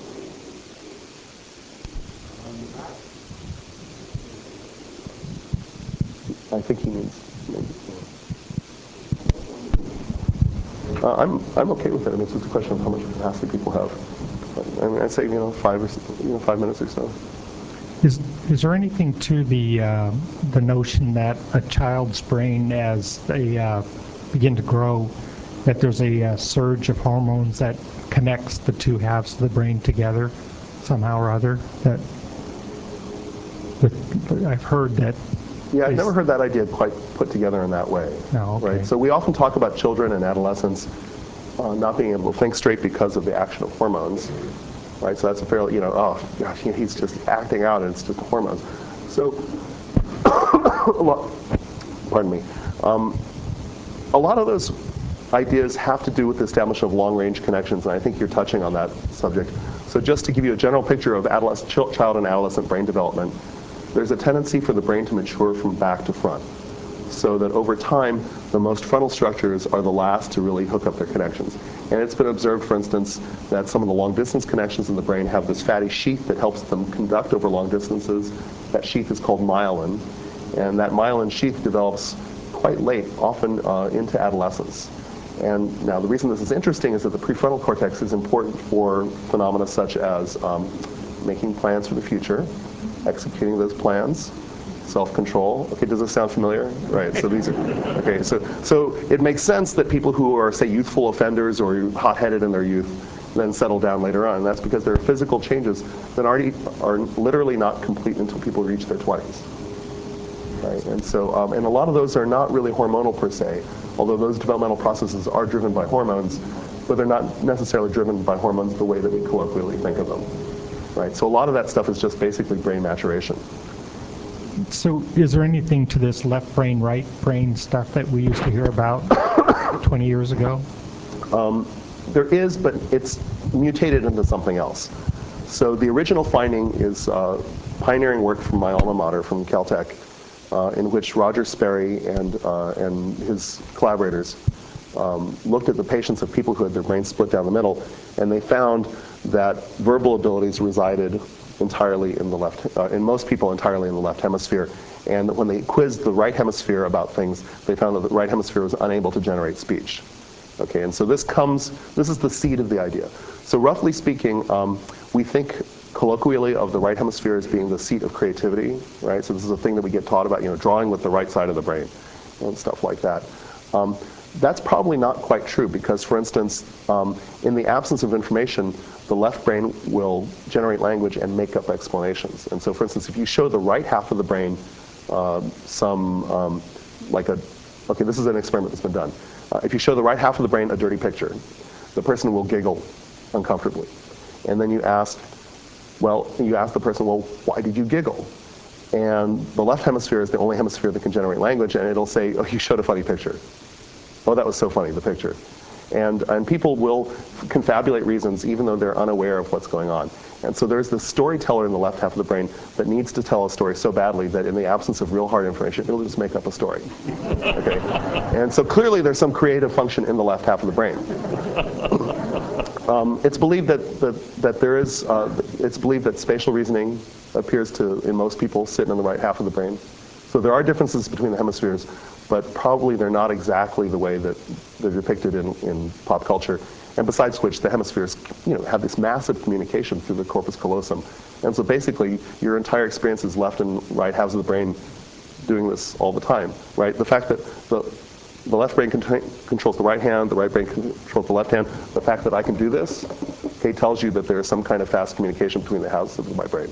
I think he means maybe. Uh, I'm I'm okay with it. I mean, it's just a question of how much capacity people have. But, I mean, I'd say you know five or you know five minutes or so. Is is there anything to the uh, the notion that a child's brain, as they uh, begin to grow, that there's a uh, surge of hormones that connects the two halves of the brain together somehow or other? That, that I've heard that. Yeah, I've never heard that idea quite put together in that way. Oh, okay. Right. So we often talk about children and adolescents uh, not being able to think straight because of the action of hormones. Right. So that's a fairly, you know, oh gosh, he's just acting out, and it's just hormones. So, pardon me. Um, a lot of those ideas have to do with the establishment of long-range connections, and I think you're touching on that subject. So just to give you a general picture of adolescent, child and adolescent brain development, there's a tendency for the brain to mature from back to front, so that over time, the most frontal structures are the last to really hook up their connections. And it's been observed, for instance, that some of the long-distance connections in the brain have this fatty sheath that helps them conduct over long distances. That sheath is called myelin, and that myelin sheath develops quite late, often uh, into adolescence. And now the reason this is interesting is that the prefrontal cortex is important for phenomena such as um, making plans for the future, executing those plans, self-control. Okay, does this sound familiar? Right, so these are, okay, so, so it makes sense that people who are, say, youthful offenders or hot-headed in their youth then settle down later on. And that's because there are physical changes that already are literally not complete until people reach their twenties. Right, and so, um, and a lot of those are not really hormonal per se, although those developmental processes are driven by hormones, but they're not necessarily driven by hormones the way that we colloquially think of them. Right, so a lot of that stuff is just basically brain maturation. So is there anything to this left brain, right brain stuff that we used to hear about twenty years ago? Um, there is, but it's mutated into something else. So the original finding is uh, pioneering work from my alma mater, from Caltech, uh, in which Roger Sperry and, uh, and his collaborators um, looked at the patients of people who had their brains split down the middle, and they found that verbal abilities resided entirely in the left, uh, in most people entirely in the left hemisphere. And when they quizzed the right hemisphere about things, they found that the right hemisphere was unable to generate speech. Okay, and so this comes, this is the seed of the idea. So roughly speaking, um, we think colloquially of the right hemisphere as being the seat of creativity, right? So this is a thing that we get taught about, you know, drawing with the right side of the brain and stuff like that. Um, that's probably not quite true because, for instance, um, in the absence of information, the left brain will generate language and make up explanations. And so, for instance, if you show the right half of the brain uh, some, um, like a, okay, this is an experiment that's been done. Uh, if you show the right half of the brain a dirty picture, the person will giggle uncomfortably. And then you ask, well, you ask the person, well, why did you giggle? And the left hemisphere is the only hemisphere that can generate language, and it'll say, oh, you showed a funny picture. Oh, that was so funny, the picture. And, and people will confabulate reasons even though they're unaware of what's going on. And so there's this storyteller in the left half of the brain that needs to tell a story so badly that in the absence of real hard information, it'll just make up a story. Okay? And so clearly there's some creative function in the left half of the brain. Um, it's believed that, that, that there is, uh, it's believed that spatial reasoning appears to, in most people, sit in the right half of the brain. So there are differences between the hemispheres, but probably they're not exactly the way that they're depicted in, in pop culture. And besides which, the hemispheres, you know, have this massive communication through the corpus callosum. And so basically, your entire experience is left and right halves of the brain doing this all the time, right? The fact that the, the left brain con controls the right hand, the right brain controls the left hand, the fact that I can do this, okay, tells you that there is some kind of fast communication between the halves of my brain.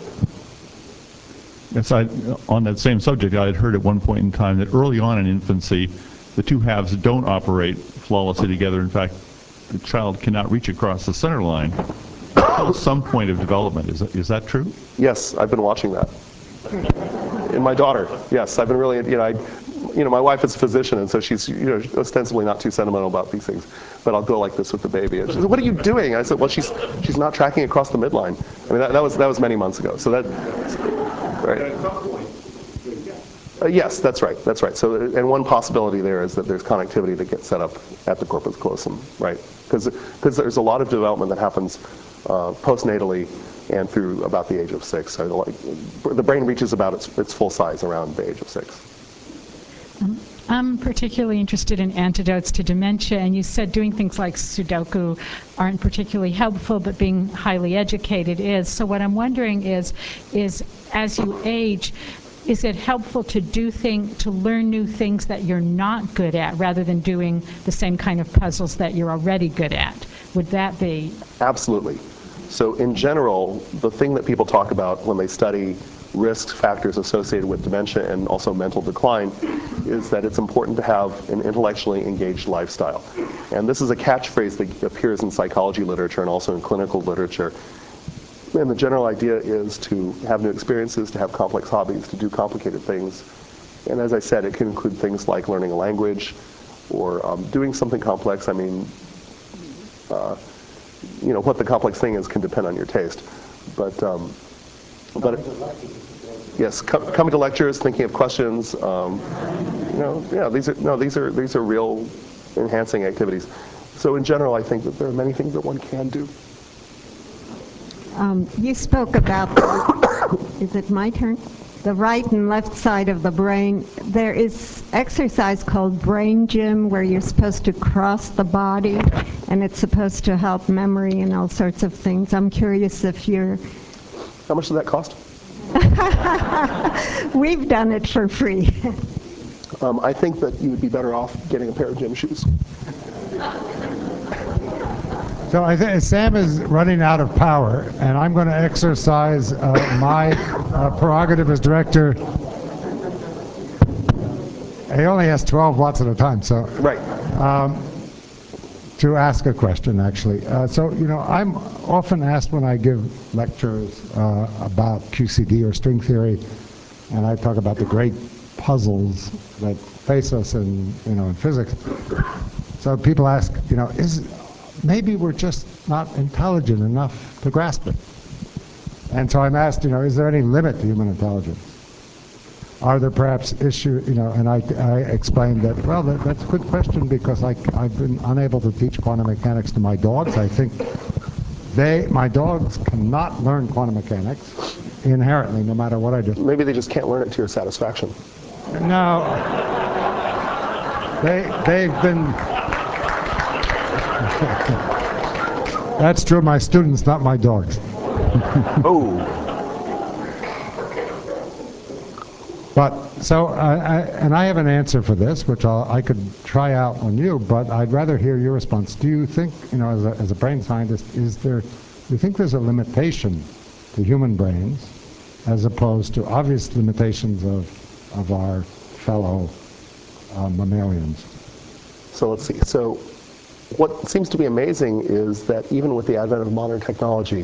Yes, I, on that same subject, I had heard at one point in time that early on in infancy, the two halves don't operate flawlessly together. In fact, the child cannot reach across the center line until some point of development. Is that, is that true? Yes, I've been watching that. In my daughter, yes, I've been really, you know, I, you know, my wife is a physician, and so she's, you know, ostensibly not too sentimental about these things. But I'll go like this with the baby. And she said, "What are you doing?" I said, "Well, she's she's not tracking across the midline." I mean, that, that was that was many months ago. So that, right. Uh, yes, that's right. That's right. So, and one possibility there is that there's connectivity that gets set up at the corpus callosum, right? Because because there's a lot of development that happens uh, postnatally and through about the age of six. So, like, the brain reaches about its its full size around the age of six. Um, I'm particularly interested in antidotes to dementia, and you said doing things like Sudoku aren't particularly helpful, but being highly educated is. So what I'm wondering is, is as you age, is it helpful to do thing, to learn new things that you're not good at, rather than doing the same kind of puzzles that you're already good at? Would that be? Absolutely. So in general, the thing that people talk about when they study risk factors associated with dementia and also mental decline is that it's important to have an intellectually engaged lifestyle. And this is a catchphrase that appears in psychology literature and also in clinical literature. And the general idea is to have new experiences, to have complex hobbies, to do complicated things. And as I said, it can include things like learning a language or um, doing something complex. I mean, uh, you know, what the complex thing is can depend on your taste. But, um, but yes, com coming to lectures, thinking of questions. Um, you know, yeah, these are no, these are these are real enhancing activities. So in general, I think that there are many things that one can do. Um, you spoke about, the, is it my turn? The right and left side of the brain. There is exercise called brain gym where you're supposed to cross the body, and it's supposed to help memory and all sorts of things. I'm curious if you're... How much does that cost? We've done it for free. um, I think that you would be better off getting a pair of gym shoes. So I think Sam is running out of power, and I'm going to exercise uh, my uh, prerogative as director. He only has twelve watts at a time, so right. Um, to ask a question, actually. Uh, so you know, I'm often asked when I give lectures uh, about Q C D or string theory, and I talk about the great puzzles that face us in you know in physics. So people ask, you know, is maybe we're just not intelligent enough to grasp it. And so I'm asked, you know, is there any limit to human intelligence? are there perhaps issues, you know, and I, I explained that, well, that, that's a good question because I, I've been unable to teach quantum mechanics to my dogs. I think they, my dogs cannot learn quantum mechanics inherently, no matter what I do. Maybe they just can't learn it to your satisfaction. No. They, they've been... That's true, my students, not my dogs. Oh. But, so, I, I, and I have an answer for this, which I'll, I could try out on you, but I'd rather hear your response. Do you think, you know, as a, as a brain scientist, is there, do you think there's a limitation to human brains as opposed to obvious limitations of, of our fellow uh, mammalians? So let's see. So what seems to be amazing is that even with the advent of modern technology,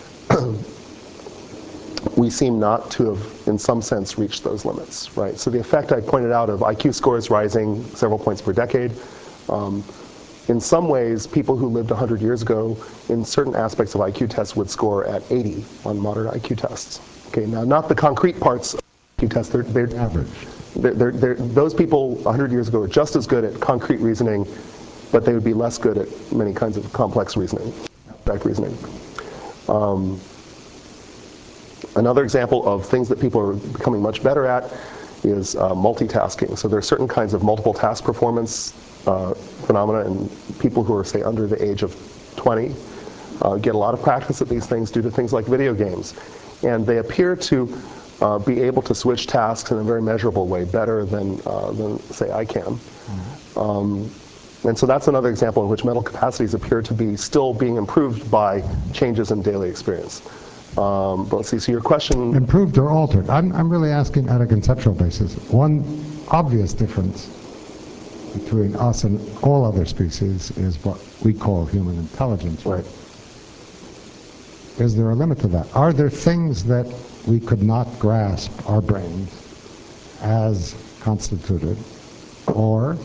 we seem not to have, in some sense, reached those limits, right? So the effect I pointed out of I Q scores rising several points per decade, um, in some ways, people who lived one hundred years ago, in certain aspects of I Q tests, would score at eighty on modern I Q tests. Okay, now not the concrete parts of I Q tests, they're, they're average. They're, they're, they're, those people one hundred years ago were just as good at concrete reasoning, but they would be less good at many kinds of complex reasoning, abstract reasoning. Um, Another example of things that people are becoming much better at is uh, multitasking. So there are certain kinds of multiple task performance uh, phenomena, and people who are, say, under the age of twenty uh, get a lot of practice at these things due to things like video games. And they appear to uh, be able to switch tasks in a very measurable way, better than, uh, than say, I can. Um, and so that's another example in which mental capacities appear to be still being improved by changes in daily experience. Um, but let's see, so your question... Improved or altered? I'm, I'm really asking at a conceptual basis. One obvious difference between us and all other species is what we call human intelligence, right? Is there a limit to that? Are there things that we could not grasp, our brains, as constituted, or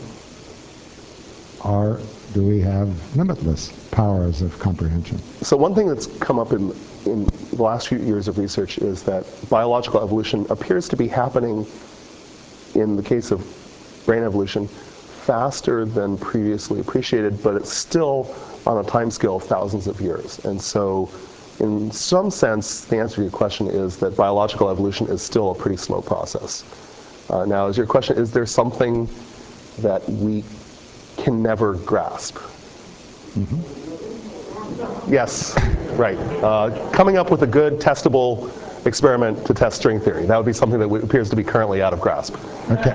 are, do we have limitless powers of comprehension? So one thing that's come up in, in the last few years of research is that biological evolution appears to be happening, in the case of brain evolution, faster than previously appreciated, but it's still on a time scale of thousands of years. And so in some sense, the answer to your question is that biological evolution is still a pretty slow process. Uh, now, is your question, is there something that we can never grasp? Mm-hmm. Yes, right. Uh, coming up with a good testable experiment to test string theory. That would be something that appears to be currently out of grasp. Okay.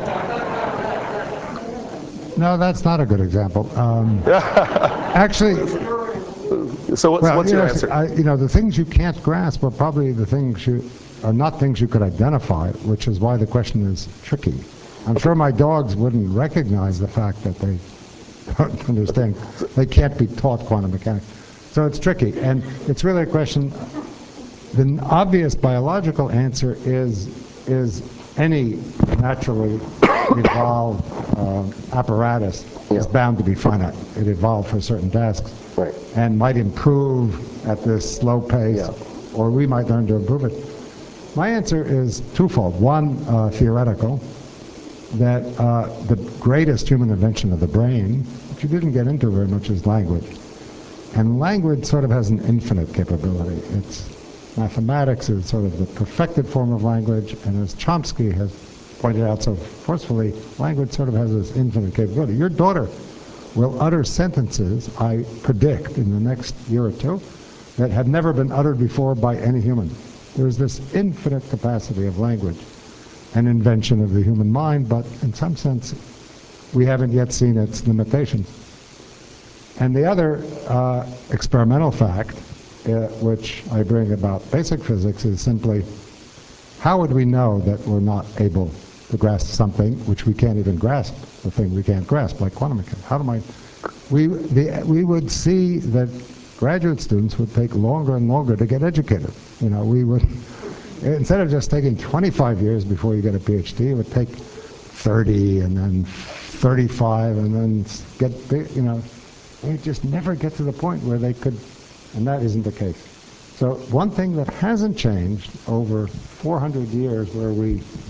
No, that's not a good example. Um, actually, so what's, well, what's you your know, answer? I, you know, the things you can't grasp are probably the things you are not things you could identify, which is why the question is tricky. I'm sure my dogs wouldn't recognize the fact that they don't understand. They can't be taught quantum mechanics. So it's tricky, and it's really a question. The obvious biological answer is is any naturally evolved uh, apparatus yeah. is bound to be finite. It evolved for certain tasks, right. and might improve at this slow pace, yeah. or we might learn to improve it. My answer is twofold. One, uh, theoretical, that uh, the greatest human invention of the brain, which you didn't get into very much, is language. And language sort of has an infinite capability. It's mathematics is sort of the perfected form of language, and as Chomsky has pointed out so forcefully, language sort of has this infinite capability. Your daughter will utter sentences, I predict, in the next year or two, that have never been uttered before by any human. There's this infinite capacity of language, an invention of the human mind, but in some sense, we haven't yet seen its limitations. And the other uh, experimental fact, uh, which I bring about basic physics, is simply, how would we know that we're not able to grasp something which we can't even grasp, the thing we can't grasp, like quantum mechanics? How do I, we, the, we would see that graduate students would take longer and longer to get educated. You know, we would, instead of just taking twenty-five years before you get a PhD, it would take thirty and then thirty-five and then get, you know, they just never get to the point where they could, and that isn't the case. So one thing that hasn't changed over four hundred years, where we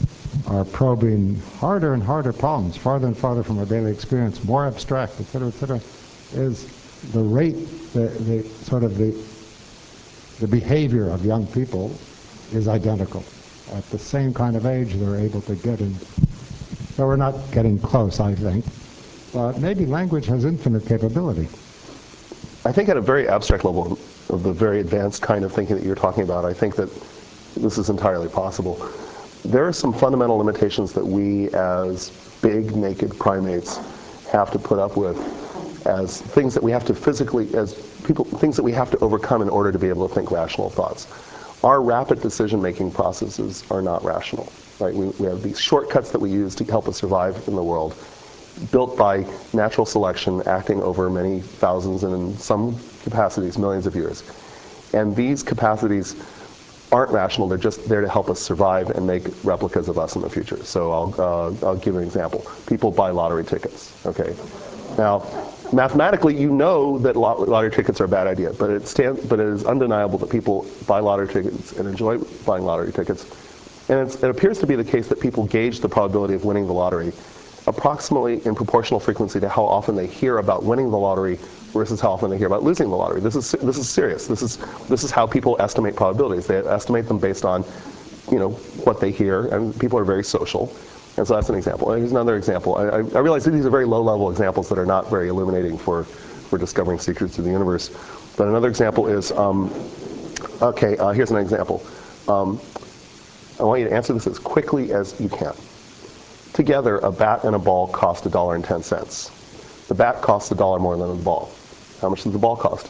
are probing harder and harder problems, farther and farther from our daily experience, more abstract, et cetera, et cetera, is the rate, the, the sort of the, the behavior of young people is identical. At the same kind of age, they're able to get in. So we're not getting close, I think. But maybe language has infinite capability. I think at a very abstract level of the very advanced kind of thinking that you're talking about, I think that this is entirely possible. There are some fundamental limitations that we as big naked primates have to put up with as things that we have to physically, as people, things that we have to overcome in order to be able to think rational thoughts. Our rapid decision-making processes are not rational, right? We, we have these shortcuts that we use to help us survive in the world, built by natural selection, acting over many thousands and in some capacities, millions of years. And these capacities aren't rational, they're just there to help us survive and make replicas of us in the future. So I'll, uh, I'll give an example. People buy lottery tickets, okay? Now, mathematically, you know that lottery tickets are a bad idea, but it, stand, but it is undeniable that people buy lottery tickets and enjoy buying lottery tickets. And it's, it appears to be the case that people gauge the probability of winning the lottery approximately in proportional frequency to how often they hear about winning the lottery versus how often they hear about losing the lottery. This is, this is serious. This is, this is how people estimate probabilities. They estimate them based on, you know, what they hear, and people are very social. And so that's an example. And here's another example. I, I realize that these are very low-level examples that are not very illuminating for, for discovering secrets of the universe. But another example is, um, okay, uh, here's an example. Um, I want you to answer this as quickly as you can. Together, a bat and a ball cost a dollar and ten cents. The bat costs a dollar more than the ball. How much does the ball cost?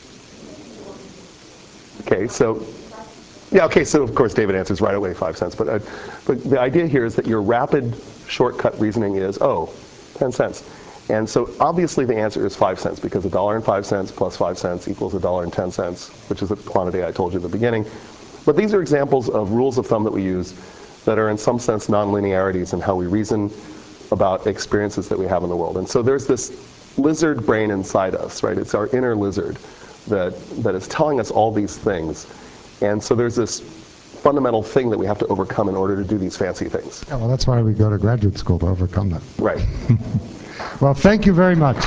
Okay, so, yeah, okay, so of course David answers right away, five cents. But, uh, but the idea here is that your rapid shortcut reasoning is, oh, ten cents. And so obviously the answer is five cents, because a dollar and five cents plus five cents equals a dollar and ten cents, which is the quantity I told you at the beginning. But these are examples of rules of thumb that we use that are in some sense nonlinearities in how we reason about experiences that we have in the world. And so there's this lizard brain inside us, right? It's our inner lizard that, that is telling us all these things. And so there's this fundamental thing that we have to overcome in order to do these fancy things. Yeah, well, that's why we go to graduate school, to overcome that. Right. Well, thank you very much.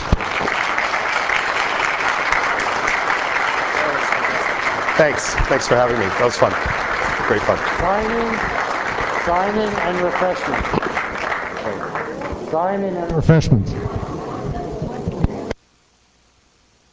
Thanks. Thanks for having me. That was fun. Great fun. Signing, signing and refreshments. Signing and Refreshments.